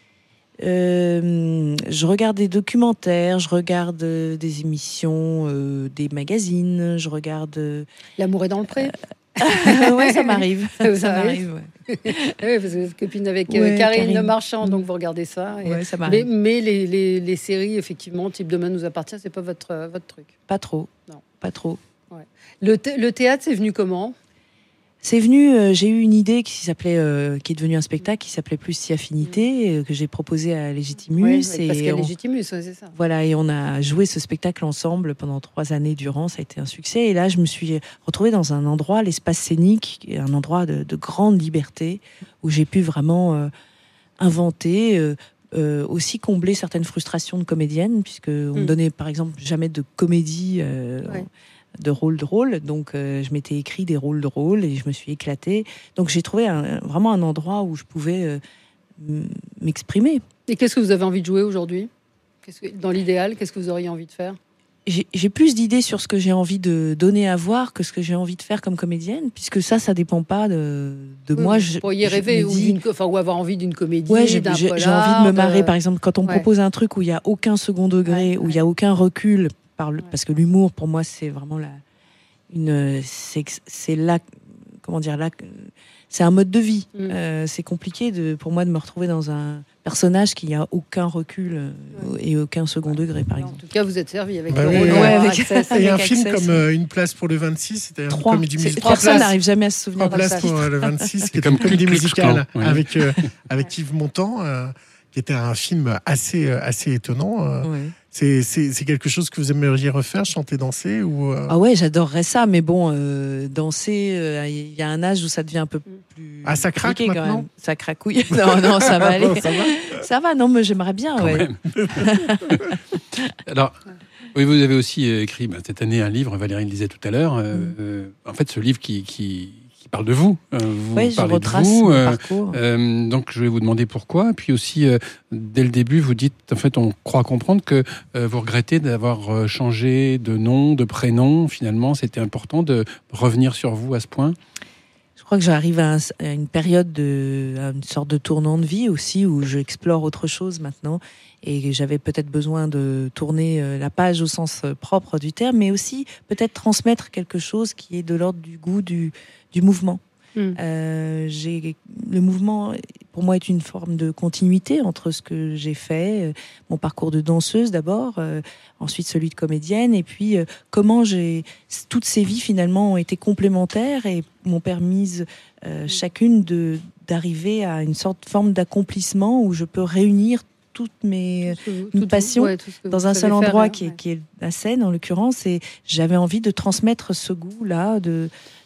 Euh, je regarde des documentaires, je regarde euh, des émissions, euh, des magazines, je regarde. Euh, L'amour est dans le pré. Euh... ouais, ça m'arrive. ça, ça m'arrive. Ouais. Oui, parce que vous êtes copine avec ouais, Karine, Karine Le Marchand, donc vous regardez ça. Et... Ouais, ça m'arrive. Mais, mais les, les, les séries, effectivement, type Demain nous appartient, c'est pas votre, votre truc. Pas trop. Non. Pas trop. Ouais. Le, th- le théâtre, c'est venu comment? C'est venu, euh, j'ai eu une idée qui s'appelait, euh, qui est devenue un spectacle qui s'appelait Plus si affinité, euh, que j'ai proposé à Légitimus. Oui, parce qu'à Légitimus, ouais, c'est ça. Voilà, et on a joué ce spectacle ensemble pendant trois années durant, ça a été un succès. Et là, je me suis retrouvée dans un endroit, l'espace scénique, un endroit de, de grande liberté, où j'ai pu vraiment euh, inventer, euh, euh, aussi combler certaines frustrations de comédienne, puisque on me donnait par exemple jamais de comédie. Euh, ouais. de rôle drôle, donc euh, je m'étais écrit des rôles drôles et je me suis éclatée. Donc j'ai trouvé un, vraiment un endroit où je pouvais euh, m'exprimer. Et qu'est-ce que vous avez envie de jouer aujourd'hui? Qu'est-ce que, dans l'idéal, qu'est-ce que vous auriez envie de faire? J'ai, j'ai plus d'idées sur ce que j'ai envie de donner à voir que ce que j'ai envie de faire comme comédienne, puisque ça, ça dépend pas de, de oui, moi. Vous pourriez rêver ou, dis... enfin, ou avoir envie d'une comédie, ouais, j'ai, d'un j'ai, polar, j'ai envie de me marrer, de... par exemple, quand on me ouais. propose un truc où il y a aucun second degré, ouais, où il ouais. y a aucun recul, par le, ouais. parce que l'humour, pour moi, c'est vraiment la... Une, c'est, c'est là, comment dire, là, c'est un mode de vie. Mm. Euh, c'est compliqué de, pour moi de me retrouver dans un personnage qui n'a aucun recul euh, ouais. et aucun second ouais. degré, par exemple. En tout cas, vous êtes servi avec bah le oui, rôle. Ouais, ouais, avec, Access, et avec un Access, film comme euh, Une place pour le vingt-six, c'était une comédie musicale. Personne n'arrive jamais à se souvenir de ça. Trois places pour euh, le vingt-six, qui était une comédie musicale ouais. avec, euh, avec Yves Montand, euh, qui était un film assez, euh, assez étonnant. Euh, ouais. C'est, c'est, c'est quelque chose que vous aimeriez refaire, chanter, danser ou euh... Ah ouais, j'adorerais ça, mais bon, euh, danser, il euh, y a un âge où ça devient un peu plus... Ah, ça craque maintenant quand même. Ça cracouille. Non, non, ça va aller. ça, va ça va, non, mais j'aimerais bien, quand ouais. Alors, oui, vous avez aussi écrit bah, cette année un livre, Valérie le disait tout à l'heure. Euh, mm. euh, en fait, ce livre qui... qui... parle de vous, euh, vous ouais, parlez je retrace de vous, mon euh, parcours. Euh, donc je vais vous demander pourquoi. Puis aussi, euh, dès le début, vous dites, en fait, on croit comprendre que euh, vous regrettez d'avoir changé de nom, de prénom. Finalement, c'était important de revenir sur vous à ce point. Je crois que j'arrive à, un, à une période de, à une sorte de tournant de vie aussi, où j'explore autre chose maintenant. Et j'avais peut-être besoin de tourner la page au sens propre du terme, mais aussi peut-être transmettre quelque chose qui est de l'ordre du goût du, du mouvement. Mm. Euh, j'ai, le mouvement, pour moi, est une forme de continuité entre ce que j'ai fait, euh, mon parcours de danseuse d'abord, euh, ensuite celui de comédienne, et puis euh, comment j'ai, toutes ces vies finalement ont été complémentaires et m'ont permis euh, mm. chacune de, d'arriver à une sorte de forme d'accomplissement où je peux réunir toutes mes tout, tout, passions ouais, dans un seul endroit faire, qui, est, ouais. qui est la scène en l'occurrence, et j'avais envie de transmettre ce goût-là de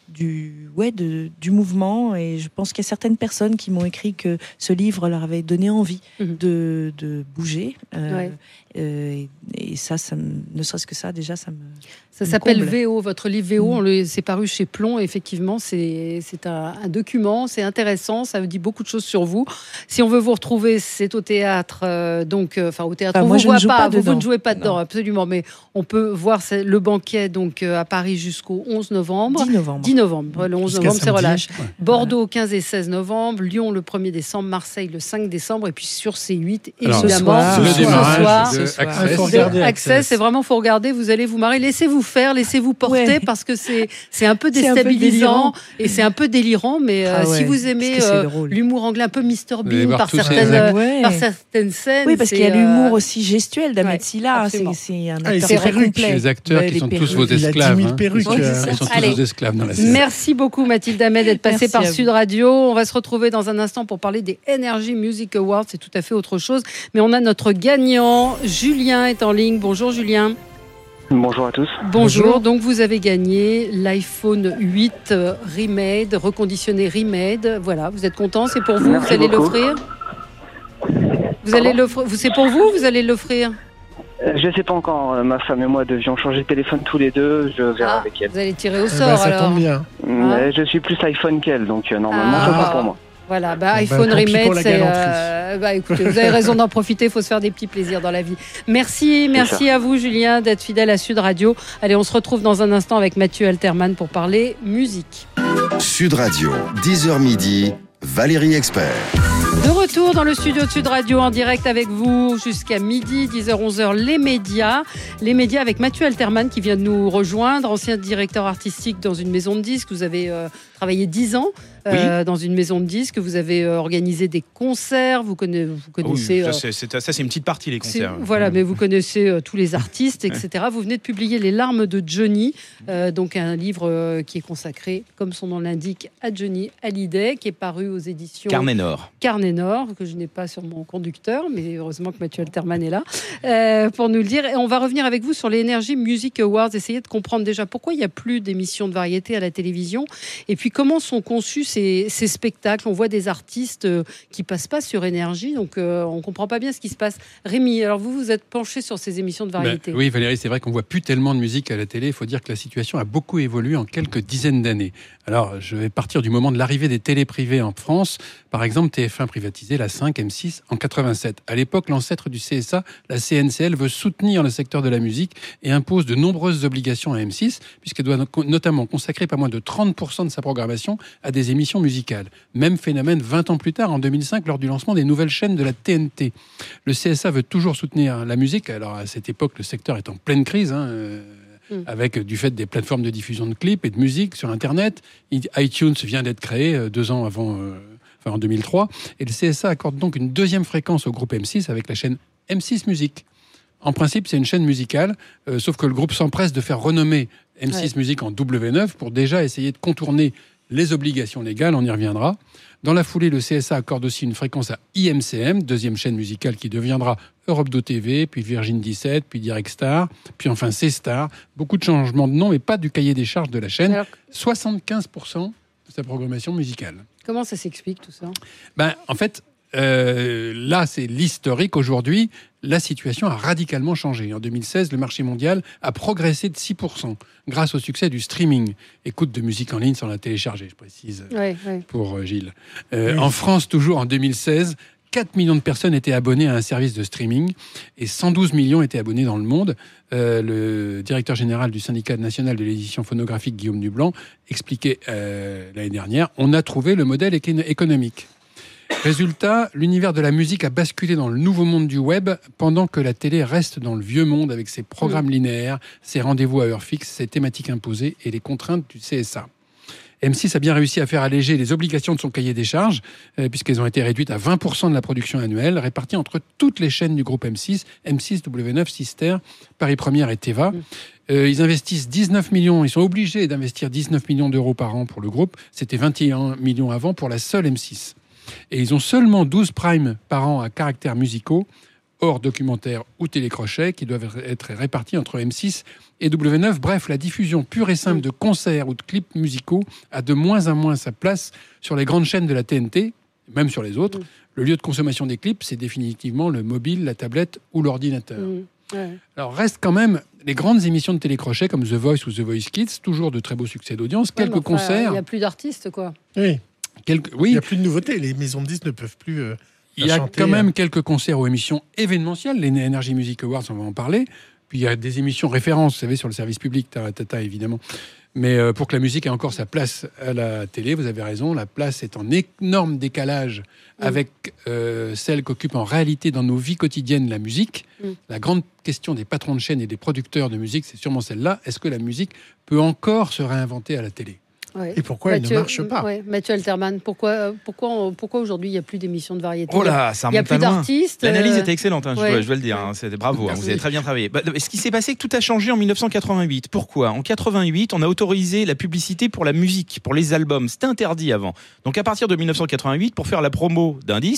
du ouais de du mouvement, et je pense qu'il y a certaines personnes qui m'ont écrit que ce livre leur avait donné envie mm-hmm. de de bouger euh, ouais. euh, et, et ça ça me, ne serait-ce que ça déjà ça me ça me s'appelle comble. V O, votre livre V O, mm. on le, c'est paru chez Plomb, et effectivement c'est c'est un, un document, c'est intéressant, ça vous dit beaucoup de choses sur vous. Si on veut vous retrouver, c'est au théâtre, euh, donc enfin euh, au théâtre, enfin, on ne voit pas, pas vous, vous ne jouez pas dedans, non. absolument, mais on peut voir le banquet donc euh, à Paris jusqu'au onze novembre. dix novembre. dix novembre, le onze Jusqu'à novembre, samedi. C'est relâche. Ouais. Bordeaux, voilà. quinze et seize novembre, Lyon, le premier décembre, Marseille, le cinq décembre, et puis sur C huit, alors, évidemment, ce soir, ce soir, ce soir. Access. Il faut regarder Access. Access, c'est vraiment, faut regarder, vous allez vous marrer, laissez-vous faire, laissez-vous porter, ouais. parce que c'est, c'est un peu déstabilisant, un peu et c'est un peu délirant, mais euh, ah ouais. si vous aimez euh, l'humour anglais, un peu mister Bean par certaines, euh, ouais. par certaines scènes. Oui, parce qu'il y a l'humour aussi gestuel d'Ahmed Sylla, c'est, c'est un acteur très complet. Les acteurs qui sont tous vos esclaves. Ils sont tous vos esclaves dans la série. Merci beaucoup Mathilde Ahmed d'être passée par Sud Radio. On va se retrouver dans un instant pour parler des Energy Music Awards. C'est tout à fait autre chose. Mais on a notre gagnant. Julien est en ligne. Bonjour Julien. Bonjour à tous. Bonjour. Bonjour. Donc vous avez gagné l'iPhone huit euh, Remade, reconditionné Remade. Voilà, vous êtes content, c'est pour vous, Merci vous allez beaucoup. l'offrir. Vous allez l'offrir. Vous c'est pour vous, vous allez l'offrir. Euh, Je sais pas encore, euh, ma femme et moi devions changer de téléphone tous les deux, je verrai Ah, avec elle. vous allez tirer au Eh sort ben, ça alors. tombe bien. Mais je suis plus iPhone qu'elle, donc euh, normalement Ah. c'est pas pour moi. Voilà, bah, Bon, iPhone bah, tant pis Remade, pour la c'est. galanterie. euh, bah, écoutez, vous avez raison d'en profiter, il faut se faire des petits plaisirs dans la vie. Merci, merci à vous, Julien, d'être fidèle à Sud Radio. Allez, on se retrouve dans un instant avec Mathieu Alterman pour parler musique. Sud Radio, dix heures midi, Valérie Expert. De retour dans le studio de Sud Radio en direct avec vous jusqu'à midi, dix heures, onze heures, les médias. Les médias avec Mathieu Alterman qui vient de nous rejoindre, ancien directeur artistique dans une maison de disques. Vous avez euh, travaillé dix ans euh, dans une maison de disques. Vous avez euh, organisé des concerts. Vous, connaissez, vous connaissez. Oui, ça, euh, c'est, c'est, ça, c'est une petite partie, les c'est- concerts. Voilà, mais vous connaissez euh, tous les artistes, et cetera. Vous venez de publier Les larmes de Johnny, euh, donc un livre euh, qui est consacré, comme son nom l'indique, à Johnny Hallyday, qui est paru aux éditions Carnet Nord. Carnet Nord, que je n'ai pas sur mon conducteur, mais heureusement que Mathieu Alterman est là euh, pour nous le dire. Et on va revenir avec vous sur les Energy Music Awards, essayer de comprendre déjà pourquoi il n'y a plus d'émissions de variété à la télévision, et puis comment sont conçus ces, ces spectacles. On voit des artistes euh, qui passent pas sur Énergie, donc euh, on comprend pas bien ce qui se passe. Rémi, alors vous, vous êtes penché sur ces émissions de variété. Ben, oui, Valérie, c'est vrai qu'on voit plus tellement de musique à la télé. Il faut dire que la situation a beaucoup évolué en quelques dizaines d'années. Alors, je vais partir du moment de l'arrivée des télés privées en France. Par exemple, T F un privatisé la cinq, M six en quatre-vingt-sept. À l'époque, l'ancêtre du C S A, la C N C L, veut soutenir le secteur de la musique et impose de nombreuses obligations à M six, puisqu'elle doit notamment consacrer pas moins de trente pour cent de sa programmation à des émissions musicales. Même phénomène vingt ans plus tard, en deux mille cinq, lors du lancement des nouvelles chaînes de la T N T. Le C S A veut toujours soutenir la musique. Alors, à cette époque, le secteur est en pleine crise, hein, euh, Mm. avec du fait des plateformes de diffusion de clips et de musique sur Internet. iTunes vient d'être créé euh, deux ans avant, euh, enfin en deux mille trois, et le C S A accorde donc une deuxième fréquence au groupe M six avec la chaîne M six Musique. En principe, c'est une chaîne musicale, euh, sauf que le groupe s'empresse de faire renommer M six ouais. Musique en W neuf pour déjà essayer de contourner les obligations légales, on y reviendra. Dans la foulée, le C S A accorde aussi une fréquence à I M C M, deuxième chaîne musicale qui deviendra Europe deux T V, puis Virgin dix-sept, puis Direct Star, puis enfin C-Star. Beaucoup de changements de nom, mais pas du cahier des charges de la chaîne. Alors, soixante-quinze pour cent de sa programmation musicale. Comment ça s'explique tout ça ? Ben, en fait, euh, là, c'est l'historique. Aujourd'hui, la situation a radicalement changé. En deux mille seize, le marché mondial a progressé de six pour cent grâce au succès du streaming. Écoute de musique en ligne sans la télécharger, je précise, ouais, ouais. pour Gilles. Euh, oui. En France, toujours en deux mille seize, quatre millions de personnes étaient abonnées à un service de streaming et cent douze millions étaient abonnés dans le monde. Euh, le directeur général du syndicat national de l'édition phonographique, Guillaume Dublanc, expliquait euh, l'année dernière « On a trouvé le modèle économique ». Résultat, l'univers de la musique a basculé dans le nouveau monde du web pendant que la télé reste dans le vieux monde avec ses programmes linéaires, ses rendez-vous à heure fixe, ses thématiques imposées et les contraintes du C S A. M six a bien réussi à faire alléger les obligations de son cahier des charges, euh, puisqu'elles ont été réduites à vingt pour cent de la production annuelle, répartie entre toutes les chaînes du groupe M six, M six, W neuf, Sister, Paris Première et Teva. Euh, ils investissent dix-neuf millions, ils sont obligés d'investir dix-neuf millions d'euros par an pour le groupe. C'était vingt et un millions avant pour la seule M six. Et ils ont seulement douze primes par an à caractère musicaux, hors documentaire ou télécrochet, qui doivent être répartis entre M six et W neuf. Bref, la diffusion pure et simple de concerts ou de clips musicaux a de moins en moins sa place sur les grandes chaînes de la T N T, même sur les autres. Le lieu de consommation des clips, c'est définitivement le mobile, la tablette ou l'ordinateur. Mmh. Ouais. Alors, restent quand même les grandes émissions de télécrochet comme The Voice ou The Voice Kids, toujours de très beaux succès d'audience, ouais, quelques enfin, concerts. Il n'y a plus d'artistes, quoi. Oui. Quelques... oui. Il n'y a plus de nouveautés. Les maisons de disques ne peuvent plus. Euh, il y a chanter, quand même euh... quelques concerts ou émissions événementielles. Les Energy Music Awards, on va en parler. Puis il y a des émissions références, vous savez, sur le service public, Taratata, évidemment. Mais euh, pour que la musique ait encore sa place à la télé, vous avez raison, la place est en énorme décalage mmh. avec euh, celle qu'occupe en réalité dans nos vies quotidiennes la musique. Mmh. La grande question des patrons de chaîne et des producteurs de musique, c'est sûrement celle-là. Est-ce que la musique peut encore se réinventer à la télé ? Ouais. Et pourquoi Mathieu, elle ne marche pas ouais. Mathieu Alterman, pourquoi, pourquoi, pourquoi aujourd'hui il n'y a plus d'émissions de variété ? Oh là, ça il n'y a plus d'artistes. L'analyse euh... était excellente, hein, ouais. je, dois, je dois le dire. Hein, c'était bravo, hein, vous avez très bien travaillé. Bah, ce qui s'est passé, que tout a changé en dix-neuf cent quatre-vingt-huit. Pourquoi ? En quatre-vingt-huit, on a autorisé la publicité pour la musique, pour les albums. C'était interdit avant. Donc à partir de dix-neuf cent quatre-vingt-huit, pour faire la promo d'un disque,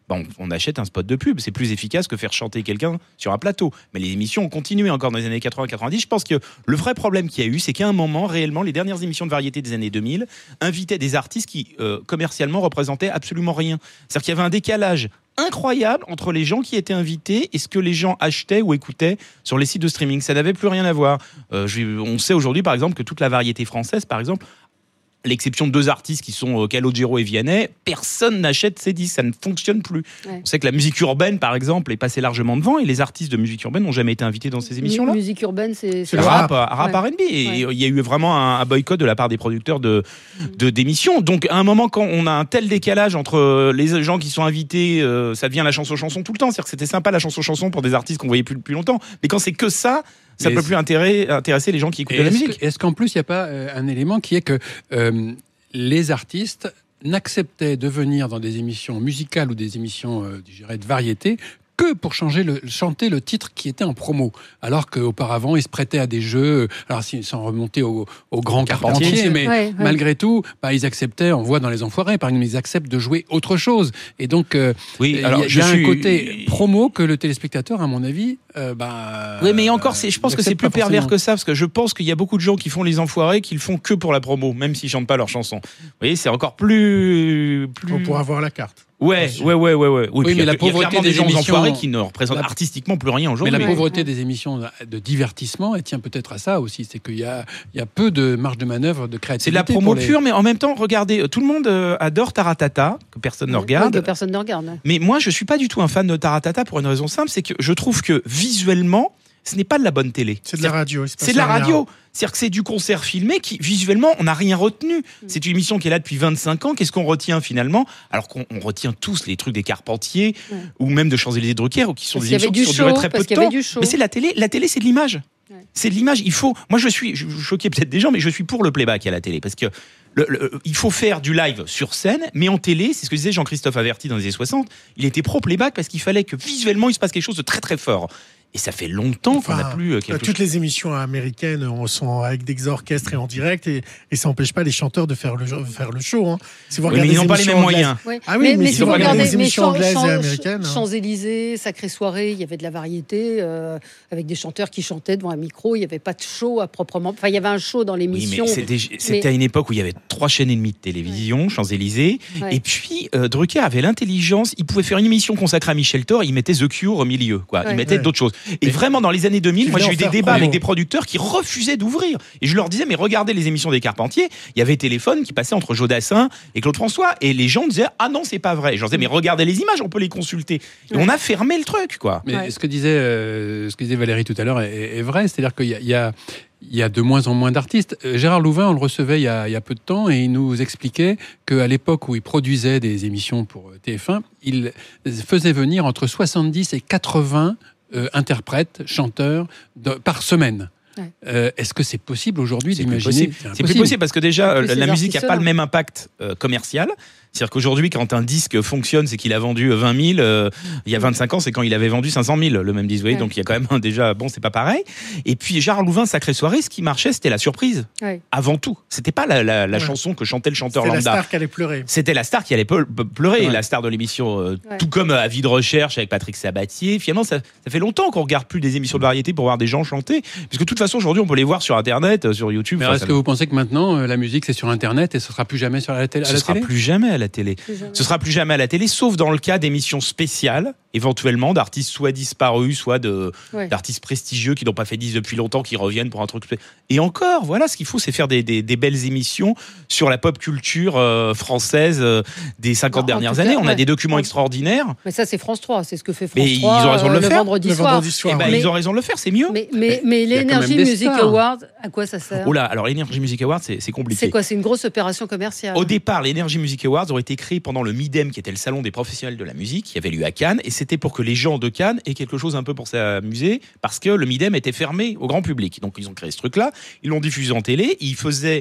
bah, on, on achète un spot de pub. C'est plus efficace que faire chanter quelqu'un sur un plateau. Mais les émissions ont continué encore dans les années quatre-vingts quatre-vingt-dix. Je pense que le vrai problème qu'il y a eu, c'est qu'à un moment, réellement, les dernières émissions de variété des années deux mille invitaient des artistes qui, euh, commercialement, représentaient absolument rien. C'est-à-dire qu'il y avait un décalage incroyable entre les gens qui étaient invités et ce que les gens achetaient ou écoutaient sur les sites de streaming. Ça n'avait plus rien à voir. Euh, je, on sait aujourd'hui, par exemple, que toute la variété française, par exemple, l'exception de deux artistes qui sont euh, Calogero et Vianney, personne n'achète ces disques, ça ne fonctionne plus. Ouais. On sait que la musique urbaine, par exemple, est passée largement devant et les artistes de musique urbaine n'ont jamais été invités dans ces émissions-là. Musique urbaine, c'est, c'est le rap, rap, rap ouais. R and B. Et il ouais. y a eu vraiment un, un boycott de la part des producteurs de, de, d'émissions. Donc, à un moment, quand on a un tel décalage entre les gens qui sont invités, euh, ça devient la chanson-chanson tout le temps. C'est-à-dire que c'était sympa la chanson-chanson pour des artistes qu'on voyait plus depuis longtemps. Mais quand c'est que ça, ça ne peut plus intéresser, intéresser les gens qui écoutent de la musique. Que, est-ce qu'en plus, il n'y a pas euh, un élément qui est que euh, les artistes n'acceptaient de venir dans des émissions musicales ou des émissions, euh, je dirais, de variété que pour changer le, chanter le titre qui était en promo, alors qu'auparavant ils se prêtaient à des jeux, alors sans remonter au, au grand Carpentier, mais ouais, ouais. malgré tout, bah, ils acceptaient, on voit dans Les Enfoirés par exemple, ils acceptent de jouer autre chose, et donc euh, oui, alors, il y a, y a suis... un côté promo que le téléspectateur, à mon avis, euh, bah, oui, mais encore, c'est, je pense que c'est plus pervers que ça, parce que je pense qu'il y a beaucoup de gens qui font Les Enfoirés qui le font que pour la promo, même s'ils chantent pas leurs chansons. Vous voyez, c'est encore plus, plus... On pourra avoir la carte. Ouais, ouais, ouais, ouais, ouais. Oui, oui mais la pauvreté des, des émissions enfoirés qui ne représentent la... artistiquement plus rien aujourd'hui. Mais la pauvreté des émissions de divertissement, elle tient peut-être à ça aussi. C'est qu'il y a, il y a peu de marge de manœuvre, de créativité. C'est de la promo les... pure, mais en même temps, regardez, tout le monde adore Taratata, que personne oui, ne regarde. Oui, que personne ne regarde. Ouais. Mais moi, je suis pas du tout un fan de Taratata pour une raison simple, c'est que je trouve que visuellement, ce n'est pas de la bonne télé. C'est de la radio. C'est, c'est de la radio. C'est-à-dire que c'est du concert filmé qui, visuellement, on n'a rien retenu. Mmh. C'est une émission qui est là depuis vingt-cinq ans. Qu'est-ce qu'on retient finalement ? Alors qu'on on retient tous les trucs des Carpentier mmh. ou même de Champs-Élysées Drucker, ou qui sont parce des émissions qui ont duré très peu de temps. Mais c'est la télé. La télé, c'est de l'image. Ouais. C'est de l'image. Il faut. Moi, je suis. Je vais choquer peut-être des gens, mais je suis pour le playback à la télé parce que. Le, le, il faut faire du live sur scène, mais en télé, c'est ce que disait Jean-Christophe Averty dans les années soixante, il était pro-playback parce qu'il fallait que visuellement il se passe quelque chose de très très fort. Et ça fait longtemps enfin, qu'on n'a plus quelque toutes chose. Les émissions américaines sont avec des orchestres et en direct, et, et ça n'empêche pas les chanteurs de faire le, faire le show. Hein. Si vous oui, mais ils n'ont pas les mêmes moyens. Oui. Ah oui, mais, mais, mais si vous regardez les émissions champs, anglaises champs, et américaines. Champs-Élysées, Sacrée Soirée, il y avait de la variété, euh, avec des chanteurs qui chantaient devant un micro, il n'y avait pas de show à proprement... Enfin, il y avait un show dans l'émission. Oui, mais c'était, c'était mais... à une époque où il y avait trois chaînes et demie de télévision, ouais. Champs-Élysées, ouais. et puis euh, Drucker avait l'intelligence, il pouvait faire une émission consacrée à Michel Thor, il mettait The Cure au milieu, quoi. Ouais. Il mettait ouais. d'autres choses. Et mais vraiment, dans les années deux mille, moi j'ai eu des débats avec des producteurs qui refusaient d'ouvrir. Et je leur disais, mais regardez les émissions des Carpentier, il y avait Téléphone qui passait entre Jodassin et Claude François. Et les gens disaient, ah non, c'est pas vrai. Je leur disais, mais regardez les images, on peut les consulter. Et ouais. on a fermé le truc, quoi. Mais ouais. ce, que disait, euh, ce que disait Valérie tout à l'heure est, est vrai. C'est-à-dire qu'il y a, il y a Il y a de moins en moins d'artistes. Gérard Louvain, on le recevait il y a, il y a peu de temps et il nous expliquait qu'à l'époque où il produisait des émissions pour T F un, il faisait venir entre soixante-dix et quatre-vingts euh, interprètes, chanteurs de, par semaine. Ouais. Euh, est-ce que c'est possible aujourd'hui c'est d'imaginer plus c'est, c'est plus possible parce que déjà la musique n'a pas le même impact euh, commercial. C'est-à-dire qu'aujourd'hui, quand un disque fonctionne, c'est qu'il a vendu vingt mille. Euh, il y a vingt-cinq ans, c'est quand il avait vendu cinq cent mille, le même disque. Vous voyez, ouais. Donc il y a quand même un, déjà, bon, c'est pas pareil. Et puis Gérard Louvain, Sacrée Soirée, ce qui marchait, c'était la surprise. Ouais. Avant tout. C'était pas la, la, la ouais. chanson que chantait le chanteur c'était lambda. C'était la star qui allait pleurer. C'était la star qui allait pleurer, ouais. la star de l'émission. Euh, ouais. Tout comme Avis de recherche avec Patrick Sabatier. Finalement, ça, ça fait longtemps qu'on regarde plus des émissions de variété pour voir des gens chanter. Puisque de toute façon, aujourd'hui, on peut les voir sur Internet, sur YouTube. Mais est-ce que vous pensez que maintenant, la musique, c'est sur Internet et ce sera plus jamais sur la télé? Ce sera plus jamais à la télé. Ce sera plus jamais à la télé, sauf dans le cas d'émissions spéciales, éventuellement d'artistes soit disparus, soit de, ouais. d'artistes prestigieux qui n'ont pas fait disque depuis longtemps, qui reviennent pour un truc. Et encore, voilà, ce qu'il faut, c'est faire des, des, des belles émissions sur la pop culture euh, française euh, des cinquante non, dernières cas, années. On ouais. a des documents ouais. extraordinaires. Mais ça, c'est France trois, c'est ce que fait France mais trois. Ils ont raison de le, le faire. Vendredi le soir. vendredi soir. Eh ben, mais, ils ont raison de le faire, c'est mieux. Mais, mais, mais, mais l'Energy Music Awards, à quoi ça sert? Oh là, alors l'Energy Music Awards, c'est, c'est compliqué. C'est quoi? C'est une grosse opération commerciale. Au départ, l'Energy Music Awards ont été créés pendant le Midem, qui était le salon des professionnels de la musique, qui avait lieu à Cannes, et c'était pour que les gens de Cannes aient quelque chose un peu pour s'amuser, parce que le Midem était fermé au grand public. Donc ils ont créé ce truc-là, ils l'ont diffusé en télé, ils faisaient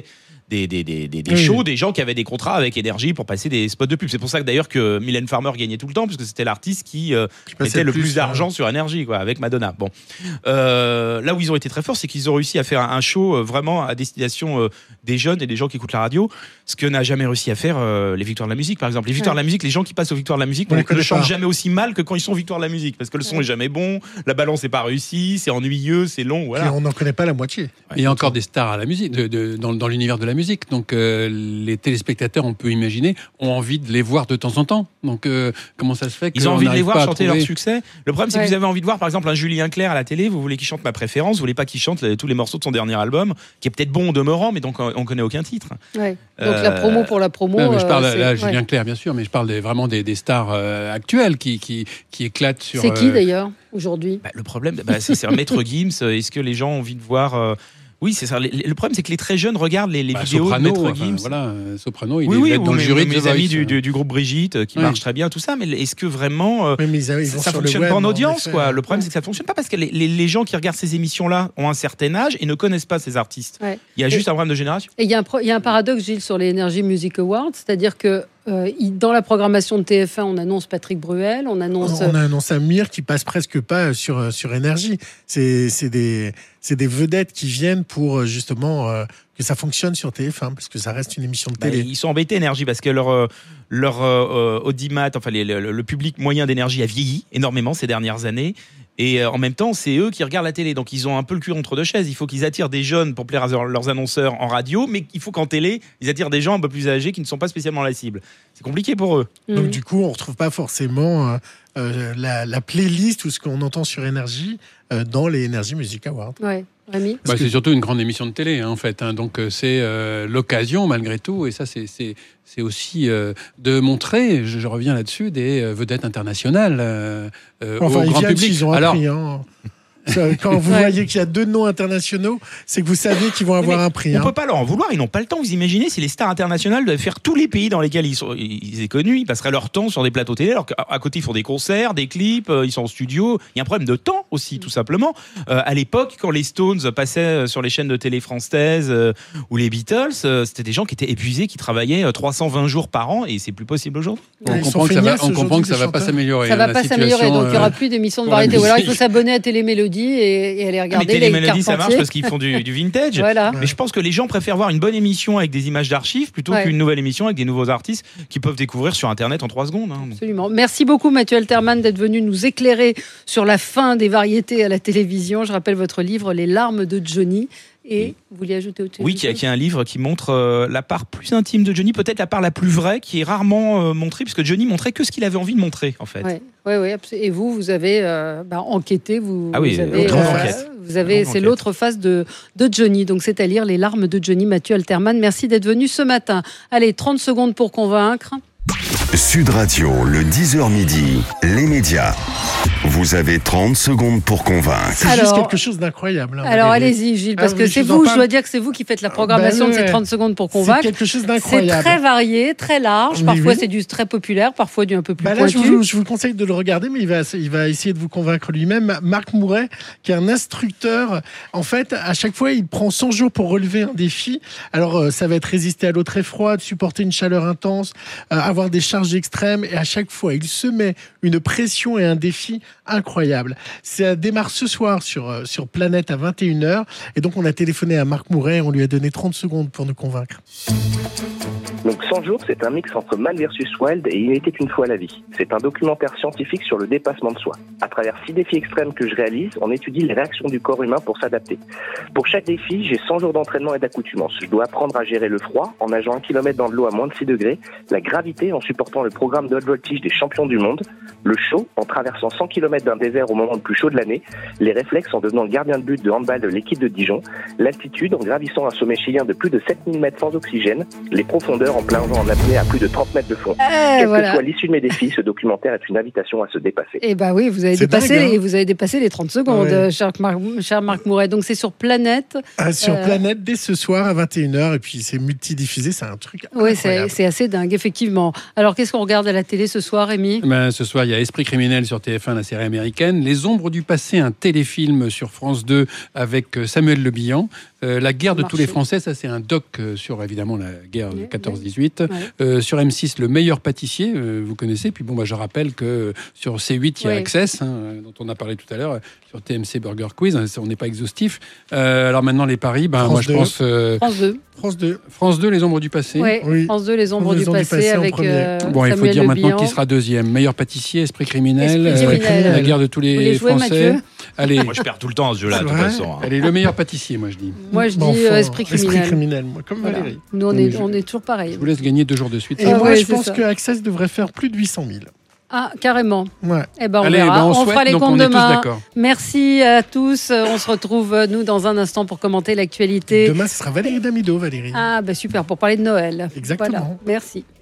des, des, des, des, des Oui. shows, des gens qui avaient des contrats avec Énergie pour passer des spots de pub. C'est pour ça que d'ailleurs que Mylène Farmer gagnait tout le temps, parce que c'était l'artiste qui, euh, passait mettait le le plus, plus, d'argent ouais. sur Énergie, quoi, avec Madonna. Bon, euh, là où ils ont été très forts, c'est qu'ils ont réussi à faire un show euh, vraiment à destination euh, des jeunes et des gens qui écoutent la radio, ce que n'a jamais réussi à faire euh, les Victoires de la musique, par exemple. Les Victoires Ouais. de la musique, les gens qui passent aux Victoires de la musique On les ne connaît chantent pas. jamais aussi mal que quand ils sont aux Victoires de la musique, parce que le son Ouais. est jamais bon, la balance n'est pas réussie, c'est ennuyeux, c'est long, Puis voilà. on n'en connaît pas la moitié. Il y a encore des stars à la musique, de, de- dans, dans l'univers de la musique. Donc euh, les téléspectateurs, on peut imaginer, ont envie de les voir de temps en temps. Donc euh, comment ça se fait Ils ont qu'on envie de les n'arrive voir pas à chanter trouver- leur succès. Le problème, c'est Ouais. que vous avez envie de voir, par exemple, un Julien Clerc à la télé. Vous voulez qu'il chante Ma Préférence. Vous voulez pas qu'il chante les- tous les morceaux de son dernier album, qui est peut-être bon en demeurant, mais donc on on connaît aucun titre. Ouais. Donc Euh, la promo pour la promo. Non, mais je parle euh, là, c'est- Julien ouais. Clerc, bien sûr, mais je parle des- vraiment des, des stars euh, actuelles qui, qui, qui éclatent sur. C'est qui euh, d'ailleurs aujourd'hui? Bah, le problème, bah, c'est c'est un Maître Gims. Est-ce que les gens ont envie de voir euh, Oui, c'est ça. Les- les- Le problème, c'est que les très jeunes regardent les, les bah, vidéos Soprano, de Maître enfin, Gims. voilà, euh, Soprano, il Oui, est oui, dans ou le mes, jury de mes The amis Voice, du, euh. du- du groupe Brigitte euh, qui Oui. marchent très bien, tout ça. Mais est-ce que vraiment euh, Oui, mais ils, ils ça, vont ça sur le fonctionne web, pas en en audience, effet. quoi. Le problème, c'est que ça fonctionne pas parce que les, les- les gens qui regardent ces émissions-là ont un certain âge et ne connaissent pas ces artistes. Ouais. Il y a Et- juste un problème de génération. Et il y, a un pro- il y a un paradoxe, Gilles, sur les Energy Music Awards, c'est-à-dire que euh, il- dans la programmation de T F un, on annonce Patrick Bruel, on annonce. On a annoncé un Mir qui passe presque pas sur, sur Énergie. C'est c'est des, c'est des vedettes qui viennent pour justement euh, que ça fonctionne sur T F un, parce que ça reste une émission de Bah, télé. ils sont embêtés Énergie parce que leur euh, leur euh, euh, audimat, enfin les- le, le public moyen d'Énergie a vieilli énormément ces dernières années. Et euh, en même temps, c'est eux qui regardent la télé. Donc, ils ont un peu le cul entre deux chaises. Il faut qu'ils attirent des jeunes pour plaire à leurs- leurs annonceurs en radio, mais il faut qu'en télé, ils attirent des gens un peu plus âgés qui ne sont pas spécialement la cible. C'est compliqué pour eux. Donc Mhm. du coup, on retrouve pas forcément euh, euh, la, la playlist ou ce qu'on entend sur Énergie euh, dans les Energy Music Awards. Ouais. Rémi? Bah, c'est surtout une grande émission de télé, hein, en fait. hein. Donc, euh, c'est euh, l'occasion, malgré tout, et ça, c'est, c'est, c'est aussi euh, de montrer, je, je reviens là-dessus, des euh, vedettes internationales euh, euh, Enfin, au ils grand viennent public. s'ils ont Alors, un prix. Hein. Ça, Quand vous Ouais. voyez qu'il y a deux noms internationaux, c'est que vous savez qu'ils vont avoir Mais un prix. On hein. peut pas leur en vouloir, ils n'ont pas le temps. Vous imaginez si les stars internationales devaient faire tous les pays dans lesquels ils sont, ils sont connus, ils passeraient leur temps sur des plateaux télé, alors qu'à à côté ils font des concerts, des clips, euh, ils sont en studio. Il y a un problème de temps aussi, tout simplement. Euh, à l'époque, quand les Stones passaient sur les chaînes de télé françaises euh, ou les Beatles, euh, c'était des gens qui étaient épuisés, qui travaillaient euh, trois cent vingt jours par an, et c'est plus possible aujourd'hui. on Ils sont comprend que ça va, feignasses on comprend aujourd'hui, que ça les va pas chanteurs. s'améliorer. Ça hein, va la pas s'améliorer, situation, donc il y aura euh, plus d'émissions de pour la variété. Ou alors il faut musique. s'abonner à Télémélodie et, et aller Ah, mais regarder les Télémélodie, ça marche Carpentier. parce qu'ils font du, du vintage. Voilà. Mais je pense que les gens préfèrent voir une bonne émission avec des images d'archives plutôt Ouais. qu'une nouvelle émission avec des nouveaux artistes qui peuvent découvrir sur Internet en trois secondes. hein. Absolument. Merci beaucoup Mathieu Alterman d'être venu nous éclairer sur la fin des variétés à la télévision. Je rappelle votre livre Les larmes de Johnny. Et vous vouliez ajouter autre chose? Oui, qui a, qui a un livre qui montre euh, la part plus intime de Johnny, peut-être la part la plus vraie, qui est rarement euh, montrée, puisque Johnny montrait que ce qu'il avait envie de montrer, en fait. Ouais, ouais, ouais, abso- et vous, vous avez euh, bah, enquêté, vous, Ah oui, vous avez, autre euh, enquête. vous avez, Grande c'est enquête. l'autre face de, de Johnny. Donc c'est à lire Les larmes de Johnny. Mathieu Alterman, merci d'être venu ce matin. Allez, trente secondes pour convaincre. Sud Radio, le dix heures midi, les médias. Vous avez trente secondes pour convaincre. C'est juste Alors- quelque chose d'incroyable. hein, Alors Valérie. allez-y Gilles, Ah, parce vous que voulez c'est que je vous en vous, je parle dois dire que c'est vous qui faites la programmation Bah de ces ouais. trente secondes pour C'est convaincre. quelque chose C'est d'incroyable. très varié, très large. Oui, Parfois oui. c'est du très populaire, parfois du un peu plus Bah là, je pointu. vous, je vous conseille de le regarder, mais il va, il va essayer de vous convaincre lui-même. Marc Mouret, qui est un instructeur, en fait, à chaque fois, il prend cent jours pour relever un défi. Alors, euh, ça va être résister à l'eau très froide, supporter une chaleur intense, euh, avoir des charges extrêmes. Et à chaque fois, il se met une pression et un défi incroyable. Ça démarre ce soir sur, euh, sur Planète à vingt et une heures. Et donc, on a téléphoné à Marc Mouret et on lui a donné trente secondes pour nous convaincre. Donc cent jours, c'est un mix entre Man versus Wild et Il était une fois la vie. C'est un documentaire scientifique sur le dépassement de soi. À travers six défis extrêmes que je réalise, on étudie les réactions du corps humain pour s'adapter. Pour chaque défi, j'ai cent jours d'entraînement et d'accoutumance. Je dois apprendre à gérer le froid en nageant un kilomètre dans de l'eau à moins de six degrés, la gravité en supportant le programme de haute voltige des champions du monde, le chaud en traversant cent kilomètres d'un désert au moment le plus chaud de l'année, les réflexes en devenant le gardien de but de handball de l'équipe de Dijon, l'altitude en gravissant un sommet chilien de plus de sept mille mètres sans oxygène, les profondeurs en plongeant en apnée à plus de trente mètres de fond. Eh, Quelle voilà. que soit l'issue de mes défis, ce documentaire est une invitation à se dépasser. Eh bah oui, vous avez C'est dépassé, dingue, hein. les, vous avez dépassé les trente secondes, Ouais. euh, cher, Marc, cher Marc Mouret. Donc c'est sur Planète. Ah, sur Euh, Planète dès ce soir à vingt et une heures. Et puis, c'est multidiffusé, c'est un truc Oui, c'est incroyable. c'est assez dingue, effectivement. Alors qu'est-ce qu'on regarde à la télé ce soir, Rémi? Ben, ce soir, il y a Esprit criminel sur T F un, la série américaine. Les ombres du passé, un téléfilm sur France deux avec Samuel Le Bihan. Euh, la guerre de Marché. tous les Français, ça c'est un doc euh, sur évidemment la guerre de Oui, quatorze dix-huit. Ouais. Euh, sur M six, Le meilleur pâtissier, euh, vous connaissez. Puis bon, bah, je rappelle que sur C huit, il y a Oui. Access, hein, dont on a parlé tout à l'heure, sur T M C Burger Quiz. Hein, on n'est pas exhaustif. Euh, alors maintenant, les paris, ben, France moi je deux. pense... euh, France deux. France deux. France deux, Les ombres du passé. Ouais, Oui. France deux, Les ombres Les du ombres du passé, passé en avec premier. euh, Bon, il faut Samuel dire Le maintenant Bihan. qui sera deuxième. Meilleur pâtissier, Esprit criminel, Esprit euh, criminel. La guerre de tous les Vous voulez jouer, Français. Mathieu Allez, Moi, je perds tout le temps à ce jeu-là, de toute Ouais. façon. hein. allez, le meilleur pâtissier, moi je dis. Moi, je dis Bon, euh, enfin, esprit criminel. Esprit criminel, moi, comme Voilà. Valérie. Nous, on Mais est, je- on est toujours pareil. Je vous laisse gagner deux jours de suite. Et Ah moi, ouais, je c'est pense ça. que Access devrait faire plus de huit cent mille. Ah, carrément. Ouais. Eh ben, on Allez, verra. ben, on on souhaite, fera les donc comptes on est tous demain. d'accord. Merci à tous. On se retrouve, euh, nous, dans un instant pour commenter l'actualité. Demain, ce sera Valérie Damido, Valérie. Ah, bah super, pour parler de Noël. Exactement. Voilà. Merci.